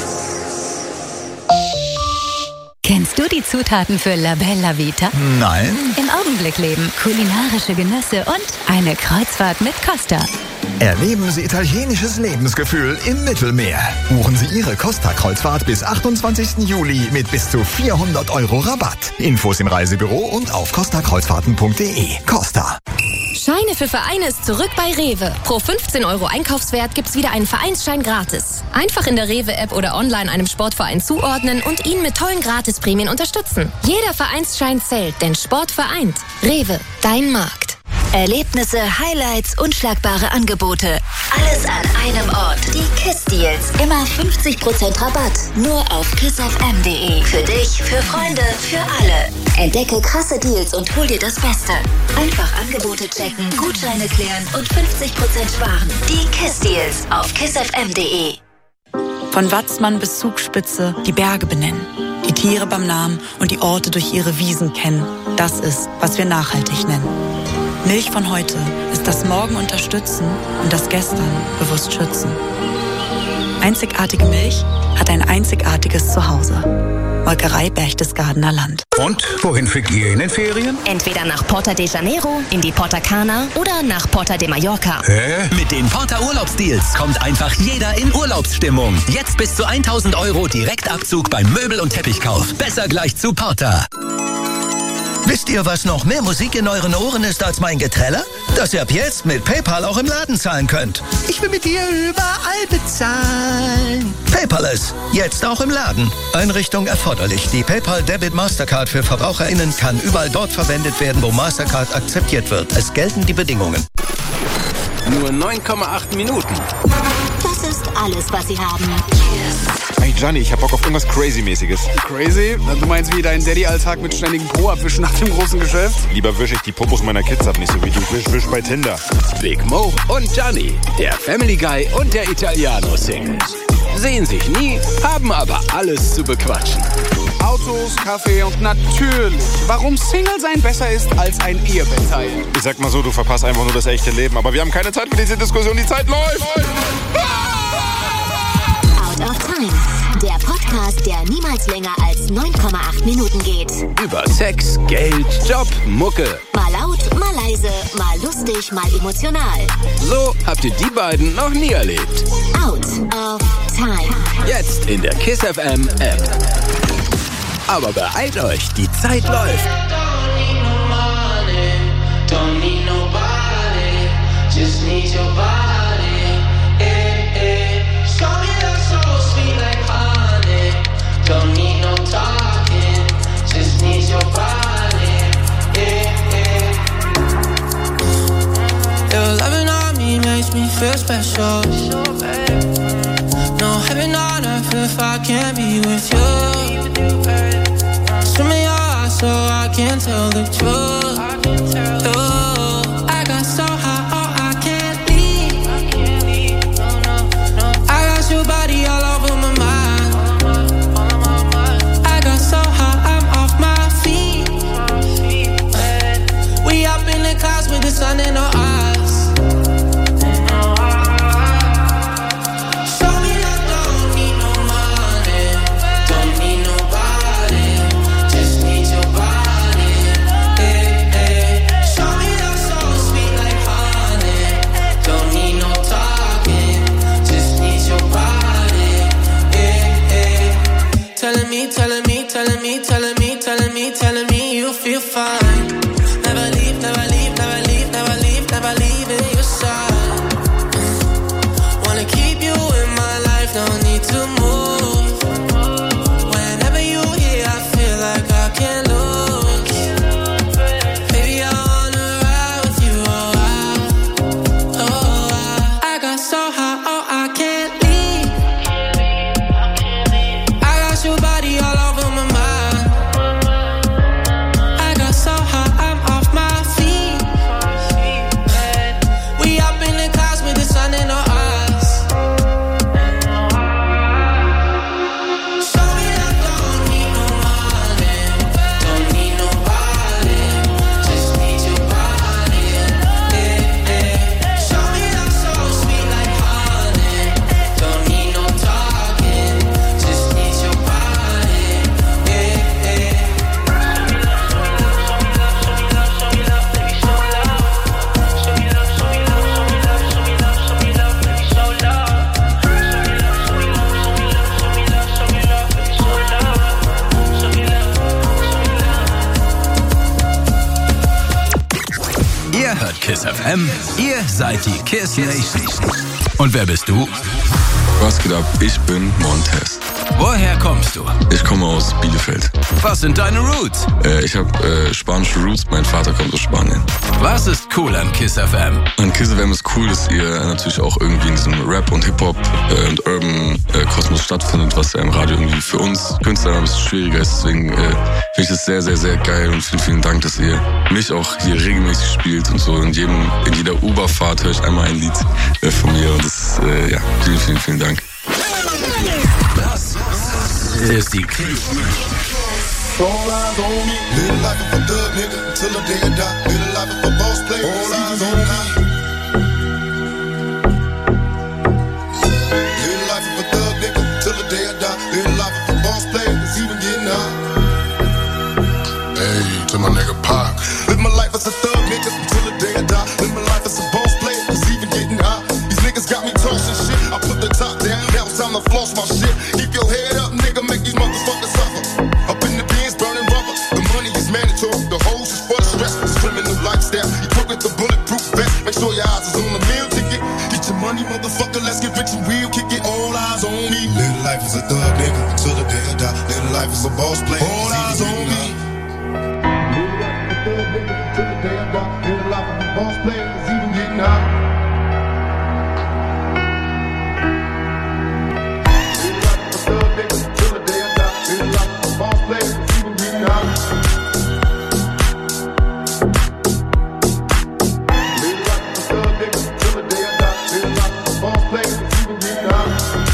S23: Kennst du die Zutaten für La Bella Vita?
S24: Nein.
S23: Im Augenblick leben, kulinarische Genüsse und eine Kreuzfahrt mit Costa.
S24: Erleben Sie italienisches Lebensgefühl im Mittelmeer. Buchen Sie Ihre Costa-Kreuzfahrt bis 28. Juli mit bis zu 400 € Rabatt. Infos im Reisebüro und auf costakreuzfahrten.de. Costa.
S19: Scheine für Vereine ist zurück bei Rewe. Pro 15 € Einkaufswert gibt's wieder einen Vereinsschein gratis. Einfach in der Rewe-App oder online einem Sportverein zuordnen und ihn mit tollen Gratisprämien unterstützen. Jeder Vereinsschein zählt, denn Sport vereint. Rewe, dein Markt.
S2: Erlebnisse, Highlights, unschlagbare Angebote. Alles an einem Ort. Die KISS-Deals. Immer 50% Rabatt. Nur auf kissfm.de. Für dich, für Freunde, für alle. Entdecke krasse Deals und hol dir das Beste. Einfach Angebote checken, Gutscheine klären und 50% sparen. Die KISS-Deals auf kissfm.de.
S25: Von Watzmann bis Zugspitze die Berge benennen, die Tiere beim Namen und die Orte durch ihre Wiesen kennen. Das ist, was wir nachhaltig nennen. Milch von heute ist das Morgen unterstützen und das Gestern bewusst schützen. Einzigartige Milch hat ein einzigartiges Zuhause. Molkerei Berchtesgadener Land.
S11: Und wohin fliegt ihr in den Ferien?
S19: Entweder nach Porta de Janeiro, in die Porta Cana oder nach Porta de Mallorca.
S11: Mit den Porta Urlaubsdeals kommt einfach jeder in Urlaubsstimmung. Jetzt bis zu 1.000 € Direktabzug beim Möbel- und Teppichkauf. Besser gleich zu Porta.
S15: Wisst ihr, was noch mehr Musik in euren Ohren ist als mein Geträller? Dass ihr ab jetzt mit PayPal auch im Laden zahlen könnt. Ich will mit dir überall bezahlen. PayPal jetzt auch im Laden. Einrichtung erforderlich. Die PayPal Debit Mastercard für VerbraucherInnen kann überall dort verwendet werden, wo Mastercard akzeptiert wird. Es gelten die Bedingungen.
S10: Nur 9,8 Minuten.
S2: Das ist alles, was sie haben.
S16: Hey Gianni, ich hab Bock auf irgendwas Crazy-mäßiges.
S7: Crazy? Du meinst wie dein Daddy-Alltag mit ständigem Po-Abwischen nach dem großen Geschäft?
S16: Lieber wische ich die Popos meiner Kids ab, nicht so wie du wisch bei Tinder.
S10: Big Mo und Gianni, der Family Guy und der Italiano-Single. Sehen sich nie, haben aber alles zu bequatschen.
S7: Autos, Kaffee und natürlich, warum Single sein besser ist als ein Ehebetteil.
S16: Ich sag mal so, du verpasst einfach nur das echte Leben. Aber wir haben keine Zeit für diese Diskussion, die Zeit läuft.
S2: Out of Time. Der Podcast, der niemals länger als 9,8 Minuten geht.
S10: Über Sex, Geld, Job, Mucke.
S2: Mal laut, mal leise, mal lustig, mal emotional.
S10: So habt ihr die beiden noch nie erlebt.
S2: Out of Time.
S10: Jetzt in der KISS FM App. Aber beeilt euch, die Zeit läuft.
S20: Don't need nobody, just need your body. Show me that soul sweet like honey. Don't need no talking, just need your body. Your loving on me makes me feel special. No heaven on earth if I can't be with you. Swim in your eyes so I can tell the truth. I got so high, oh I can't leave. I got your body all over my mind. I got so high, I'm off my feet. We up in the clouds with the sun in our eyes. Telling me you feel fine. Never leave, never leave, never leave, never leave, never leaving your side. Wanna keep you in my life, don't need to move. Whenever you're here, I feel like I can't lose. Baby, I wanna ride with you, I got so high, oh I can't leave. I got your body all over my mind.
S10: KISS FM, ihr seid die KISS Nation. Und wer bist du?
S17: Was geht ab? Ich bin Montez.
S10: Woher kommst du?
S17: Ich komme aus Bielefeld.
S10: Was sind deine Roots?
S17: Ich habe spanische Roots, mein Vater kommt aus Spanien.
S10: Was ist cool an KISS FM?
S17: An KISS FM ist cool, dass ihr natürlich auch irgendwie in diesem Rap und Hip-Hop und Urban-Kosmos stattfindet, was ja im Radio irgendwie für uns Künstler ein bisschen schwieriger ist. Deswegen finde ich das sehr, sehr, sehr geil und vielen, vielen Dank, dass ihr mich auch hier regelmäßig spielt und so. In jeder Uberfahrt höre ich einmal ein Lied von mir und das, vielen, vielen, vielen Dank.
S10: Das ist die KISS
S9: All eyes on me. Live the life of a thug nigga until the day I die. Live the life of a boss player. All eyes on me. Live the life of a thug nigga until the day I die. Live the life of a boss player. It's even getting high. Hey, to my nigga Pac. Live my life as a thug nigga until the day I die. Live my life as a boss player. It's even getting high. These niggas got me tossing shit. I put the top down. Now it's time to floss my shit. Keep your head up, nigga. Make these motherfuckers suffer. Up in the bins, burning rubber. The money is mandatory. The hose is for the stress. It's criminal lifestyle. You put with the bulletproof vest. Make sure your eyes is on the meal ticket. Get your money, motherfucker. Let's get rich and real. Kick it. All eyes on me. Live life as a thug nigga until the day I die. Live life as a boss player. All eyes on me. Live life as a thug nigga until the day I die. Live life as a boss player. It's even getting high. Live life as a thug nigga until the day I die. Live life as a boss player. It's even getting high. Live life as a thug nigga until the day I die. Live life as a boss player. It's even getting high.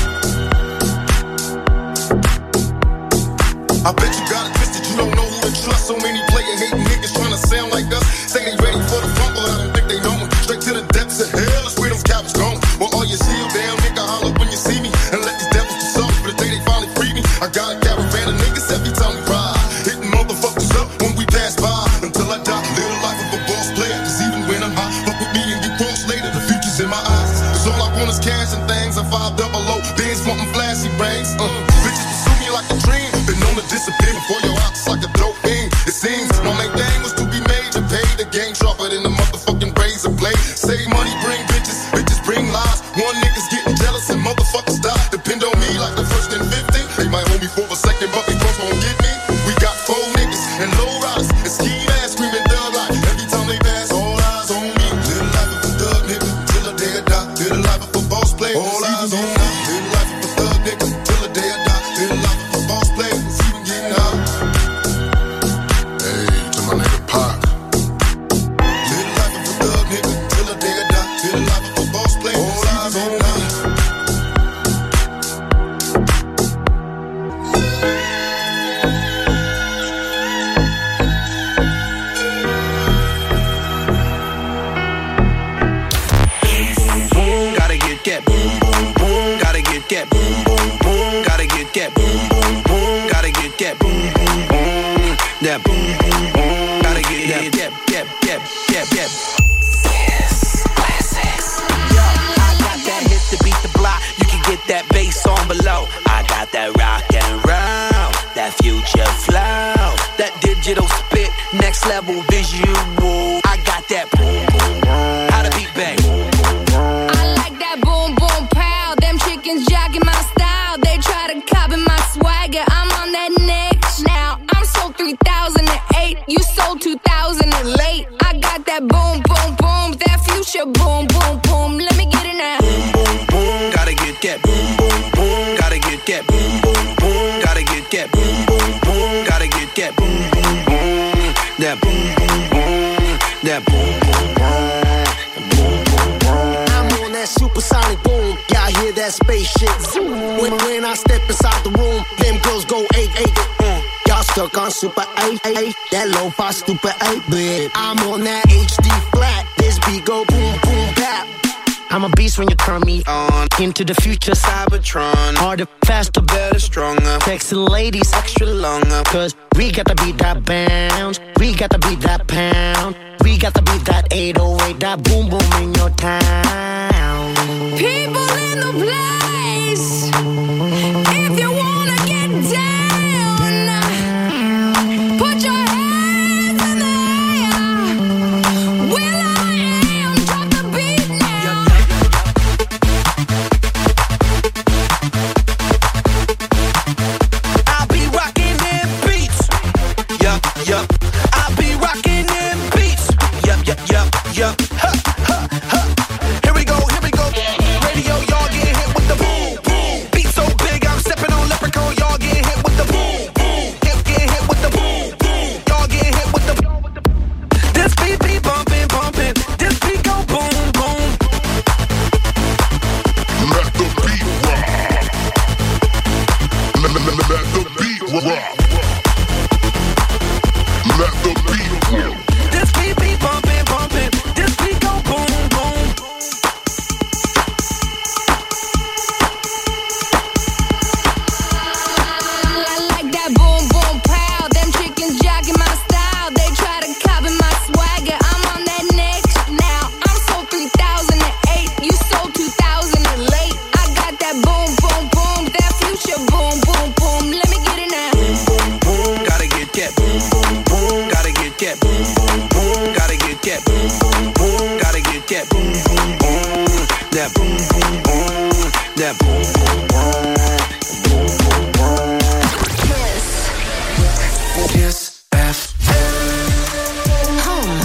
S9: I bet you got it twisted, you don't know who to trust. So many player hating niggas trying to sound like us. Say they ready for the fumble, I don't think they know it. Straight to the depths of hell, that's where those cowards going. Well, all you seal down, nigga, holler when you see me. And let these devils do something for the day they finally free me. I got a caravan of niggas every time we ride. Hitting motherfuckers up when we pass by. Until I die, live the life of a boss player. Cause even when I'm high, fuck with me and get crossed later. The future's in my eyes. Cause all I want is cash and things. I'm 500. Bands wanting flashy rings. Bitches pursue me like a dream. Been known to disappear before your eyes like a dope fiend. It seems my main thing was to be made to pay the game sharper than the motherfucking razor blade. Save money, bring bitches, bitches bring lies. One nigga's getting jealous and motherfuckers die. Depend on me like the first and 50. They might hold me for a second, but they both won't get me. We got 4 niggas and low riders and ski masks screaming thug life. Every time they pass, all eyes on me. Live the life of a thug nigga till the day I die. Live the life of a boss player. All eyes on me. Live the life of a thug nigga till the day I die. Live the life of a boss player. It's even getting high. Hey, to my nigga Pac. Live the life of a thug nigga till the day I die. Live the life of a boss player. All eyes on me.
S3: Gotta get that boom, boom, boom. Gotta get that boom, boom, boom. Gotta get that boom, boom, boom. Gotta get that boom, boom, boom. That boom, boom, boom. Gotta get that. Yes, classics. Yo, I got that hit to beat the block. You can get that bass on below. I got that rock and roll, that future flow, that digital spit, next level visual. I got that boom, boom, boom. How to beat bang.
S6: Boom, boom, pow. Them chickens jogging my style. They try to copy my swagger. I'm on that next now. I'm sold 3008. You sold 2000 late. I got that boom, boom, boom. That future boom, boom, boom. Let me get it now.
S3: Boom, boom, boom. Gotta get that boom, boom, boom. Gotta get that boom, boom, boom. Gotta get that boom, boom, boom. Gotta get that boom, boom, boom. That boom, boom, boom. That boom, boom, boom.
S14: That supersonic boom, y'all hear that space shit zoom. When I step inside the room, them girls go 8-8. Y'all stuck on super 8-8, that lo-fi stupid 8-bit. I'm on that HD flat, this beat go boom, boom, bap. I'm a beast when you turn me on. Into the future, Cybertron. Harder, faster, better, stronger. Sexy ladies, extra longer. Cause we got to beat that bounce. We got to beat that pound. We got to beat that 808, that boom, boom in your town.
S6: People in the place. If you wanna get down, put your hands in the air. Will I am, drop the beat now.
S3: I'll be rocking them beats. Yup, yup. I'll be rocking them beats. Yup, yup, yup, yup. Ha, ha, ha. Here we go, here we go. Radio, y'all get hit with the boom, boom. Beat so big, I'm stepping on leprechaun. Y'all get hit with
S9: let the beat roll.
S3: This beat be bumpin', bumpin'. This beat go boom, boom.
S6: I like that boom, boom, pow. Them chickens jogging my style. They try to copy my swagger. I'm on that next now. I'm sold 3008. You sold 2000 and late. I got that boom, boom, boom. That future boom, boom, boom. Let me get it now.
S3: Boom, boom, boom. Gotta get that boom, boom, boom. Gotta get that boom, boom, boom. Gotta get that boom, boom, boom. Gotta get that boom, boom, boom. That boom, boom, boom. That boom, boom, boom. Boom, boom, boom. Kiss FM.
S19: Home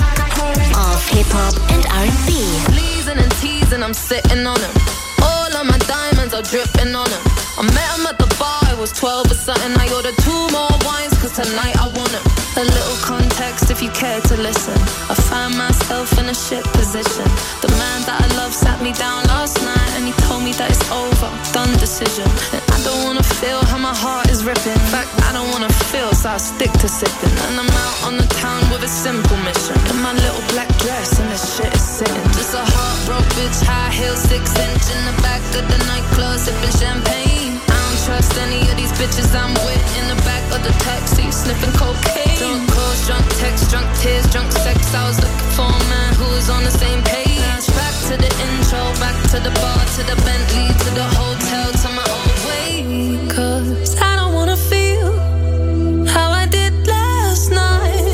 S19: of hip-hop and R&B.
S1: Pleasing and teasing, I'm sitting on him. All of my diamonds are dripping on him. I met him at the bar, I was 12 or something. I ordered 2 more wines, cause tonight I want him. A little context if you care to listen. I find myself in a shit position. The man that I love sat me down last night and he told me that it's over, done decision. And I don't wanna feel how my heart is ripping. In fact, I don't wanna feel, so I stick to sipping. And I'm out on the town with a simple mission. In my little black dress and this shit is sitting. Just a heartbroken bitch, high heels, 6-inch in the back of the nightclub, sipping champagne. I don't trust any of these bitches I'm with in the back of the taxi, sniffing cocaine. Drunk calls, drunk texts, drunk tears, drunk sex. I was looking for a man who was on the same page. Back to the intro, back to the bar, to the Bentley, to the hotel, to my own way. Cause I don't wanna feel how I did last night.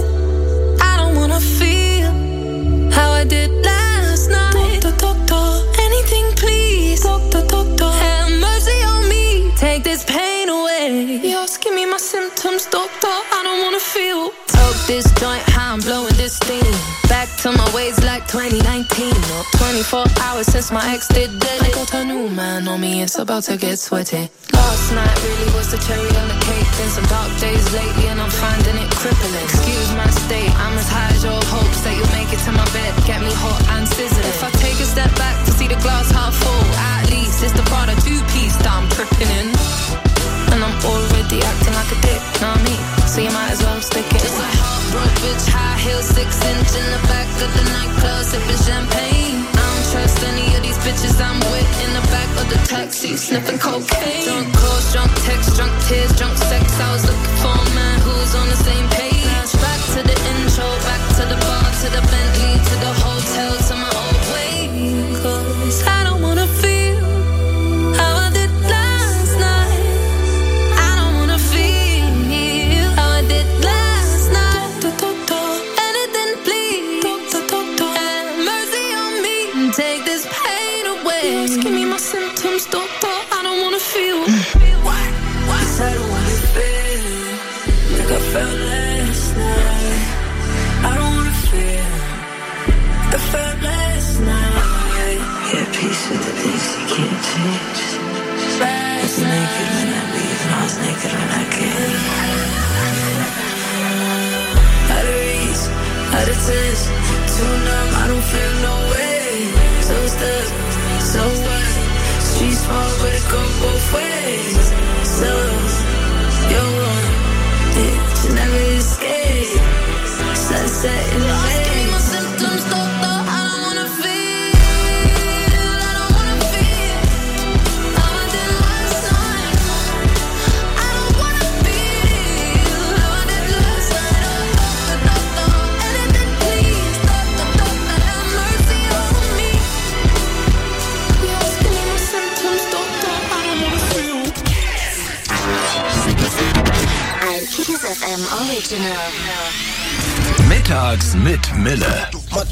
S1: I don't wanna feel how I did last night. Doctor, anything please. Doctor, have mercy on me. Take this pain away. Just give me my symptoms, doctor. I don't wanna feel. Smoke this joint, how I'm blowing this steam. Back to my ways like 2019. Or 24 hours since my ex did it. I got a new man on me, it's about to get sweaty. Last night really was the cherry on the cake. Been some dark days lately and I'm finding it crippling. Excuse my state, I'm as high as your hopes that you'll make it to my bed. Get me hot and sizzling. If I take a step back to see the glass half full, at least it's the Prada 2-piece that I'm tripping in. And I'm already acting like a dick, know what I mean? So you might as well stick it. Just a heartbroken bitch, high heels, 6-inch in the back of the nightclub, sipping champagne. I don't trust any of these bitches I'm with in the back of the taxi, sniffing cocaine. Drunk calls, drunk texts, drunk tears, drunk sex. I was looking for a man who was on the same page. Back to the intro, back to the bar, to the Bentley, to the hotel, to my old way. Cause I don't wanna feel how I did last night. I don't wanna feel how I did last night. Doctor, anything please. Doctor, have mercy on me. Take this pain away. Just give me my symptoms, doctor. I don't wanna feel.
S3: Cause I don't wanna feel like I felt last night. I don't wanna feel like I felt last night. Yeah, peace with the things you can't change. I was naked when I leave and I was naked when I came. Out of reach, out of touch, too numb, I don't feel no way. So stuck, so what? Streets small but it go both ways. So, you're one, you never escape. Sunset in the
S1: Just give me my symptoms, doctor. I don't wanna feel. I don't wanna feel how I did last night. I don't wanna feel how I did last night. Doctor, anything please. Doctor, have mercy on me. Just give me my symptoms, doctor. I don't wanna feel.
S2: Ein Kiss FM Original.
S11: Mittags mit Mille.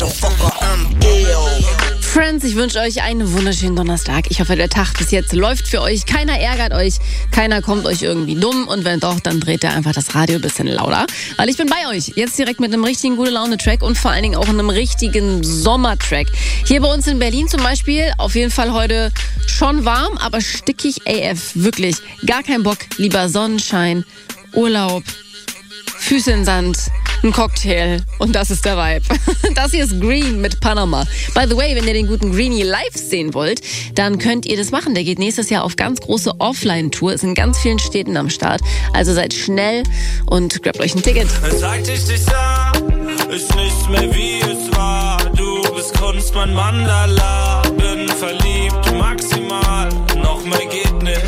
S4: Friends, ich wünsche euch einen wunderschönen Donnerstag. Ich hoffe, der Tag bis jetzt läuft für euch. Keiner ärgert euch, keiner kommt euch irgendwie dumm. Und wenn doch, dann dreht ihr einfach das Radio ein bisschen lauter. Weil ich bin bei euch. Jetzt direkt mit einem richtigen Gute-Laune-Track und vor allen Dingen auch einem richtigen Sommertrack. Hier bei uns in Berlin zum Beispiel, auf jeden Fall heute schon warm, aber stickig AF. Wirklich, gar kein Bock. Lieber Sonnenschein, Urlaub, Füße in Sand, ein Cocktail und das ist der Vibe. Das hier ist Green mit Panama. By the way, wenn ihr den guten Greenie live sehen wollt, dann könnt ihr das machen. Der geht nächstes Jahr auf ganz große Offline-Tour, ist in ganz vielen Städten am Start. Also seid schnell und grabt euch ein Ticket.
S5: Seit ich dich sah, ist nichts mehr wie es war. Du bist Kunst, mein Mandala. Bin verliebt, maximal, noch mehr geht nicht.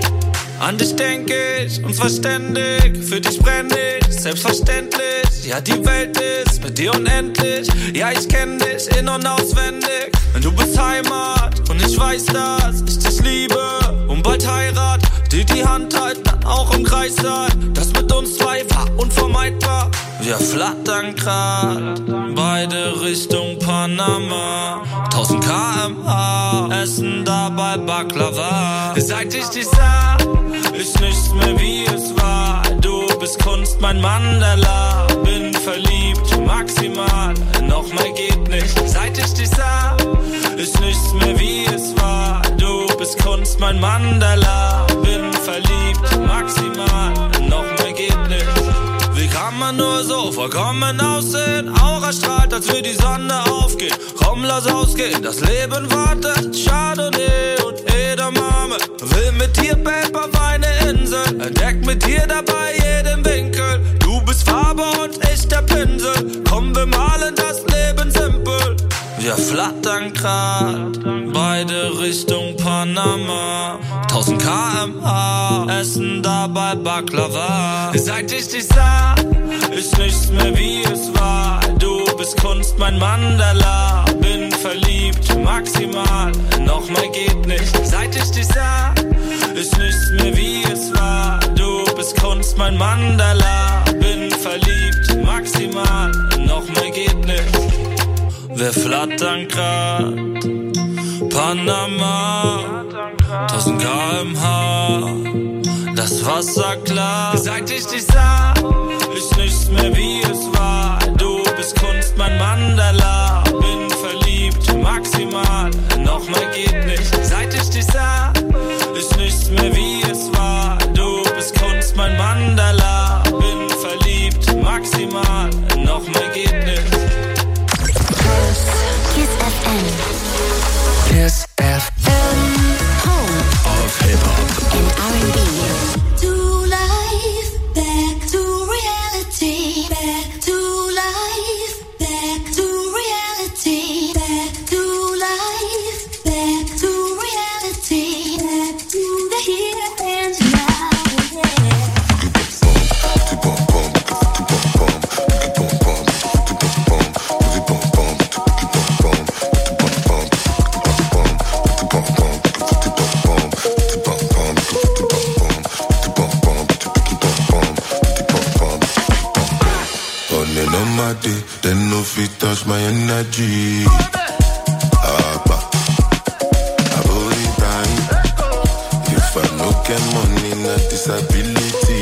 S5: An dich denk ich, uns verständig, für dich brenn ich, selbstverständlich. Ja, die Welt ist mit dir unendlich, ja, ich kenn dich in- und auswendig. Du bist Heimat und ich weiß, dass ich dich liebe und bald Heirat, die Hand halten, dann auch im Kreis sein. Das mit uns zwei war unvermeidbar. Wir flattern grad, beide Richtung Panama. 1000 km/h, essen dabei Baklava. Seit ich dich sah, ist nichts mehr wie es war. Du bist Kunst, mein Mandala. Bin verliebt, maximal, noch mehr geht nicht. Seit ich dich sah, ist nichts mehr wie es war. Du bist Kunst, mein Mandala. Bin verliebt, maximal, noch mehr geht nicht. Wie kann man nur so vollkommen aussehen? Aura strahlt, als würde die Sonne aufgehen. Komm, lass ausgehen, das Leben wartet. Chardonnay und Edamame. Will mit dir, Babe, auf eine Insel. Entdeck mit dir dabei jeden Winkel. Du bist Farbe und ich der Pinsel. Komm, wir malen das Leben simpel. Wir flattern grad, beide Richtung Panama. 1000 km/h, essen dabei Baklava. Seit ich dich sah, ist nichts mehr wie es war. Du bist Kunst, mein Mandala. Bin verliebt, maximal, noch mehr geht nicht. Seit ich dich sah, ist nichts mehr wie es war. Du bist Kunst, mein Mandala. Bin verliebt, maximal, noch mehr geht nicht. Wir flattern grad, Panama, 1000 km/h, das Wasser klar. Seit ich dich sah, ist nichts mehr wie es war. Du bist Kunst, mein Mandala. Bin verliebt, maximal, noch mehr geht nicht. Seit ich dich sah, ist nichts mehr wie es war. Du bist Kunst, mein Mandala. Bin verliebt, maximal, noch mehr geht nicht.
S2: Kiss FM.
S10: Kiss FM.
S2: Home
S10: Of Hip-Hop
S2: and R&B. To life, back to reality. Back to life, back to reality. Back to life, back to reality. Back to the here and now.
S9: Then no fit touch my energy. If I no get money, not disability.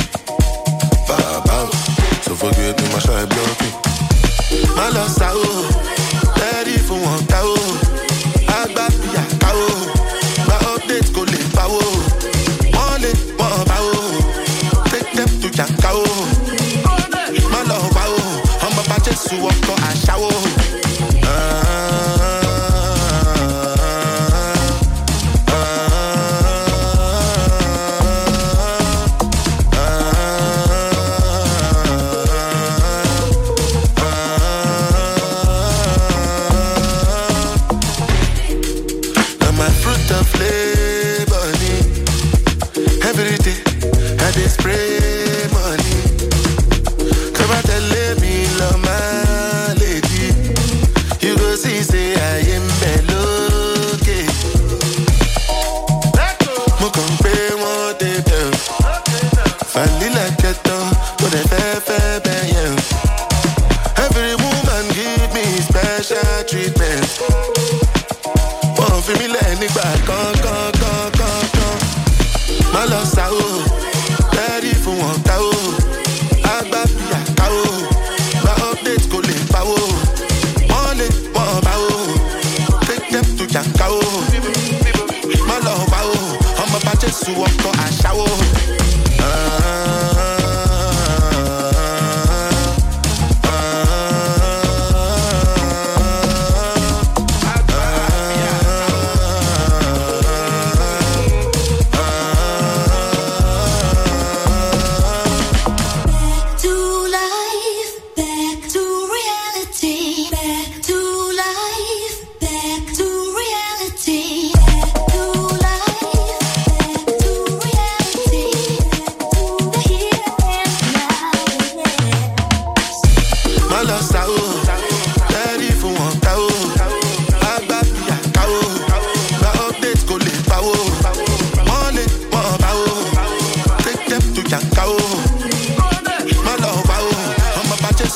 S9: So forget me, my shy blocking. My loss out, ready for one cow. I got the cow. My updates go live power. One lit, one power. Take them to your cow. My love power. I'm about to sue up to a shower.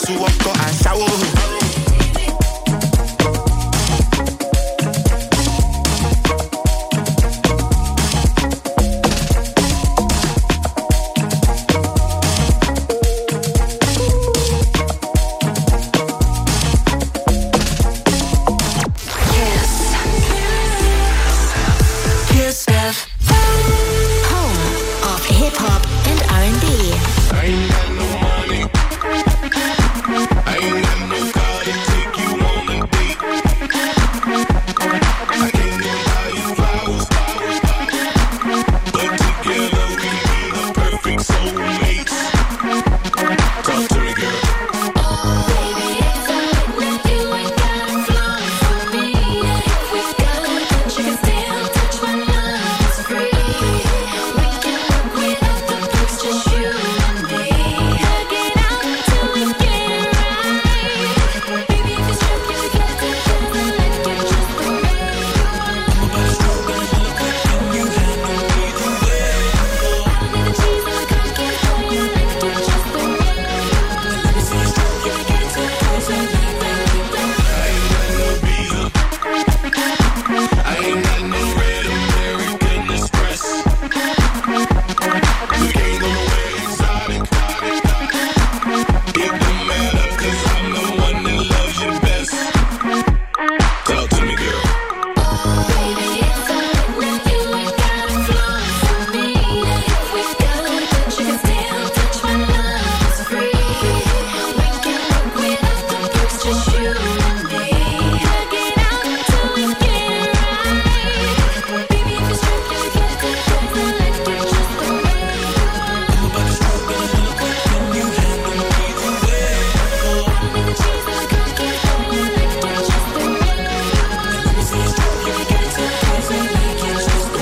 S8: so I got a shower.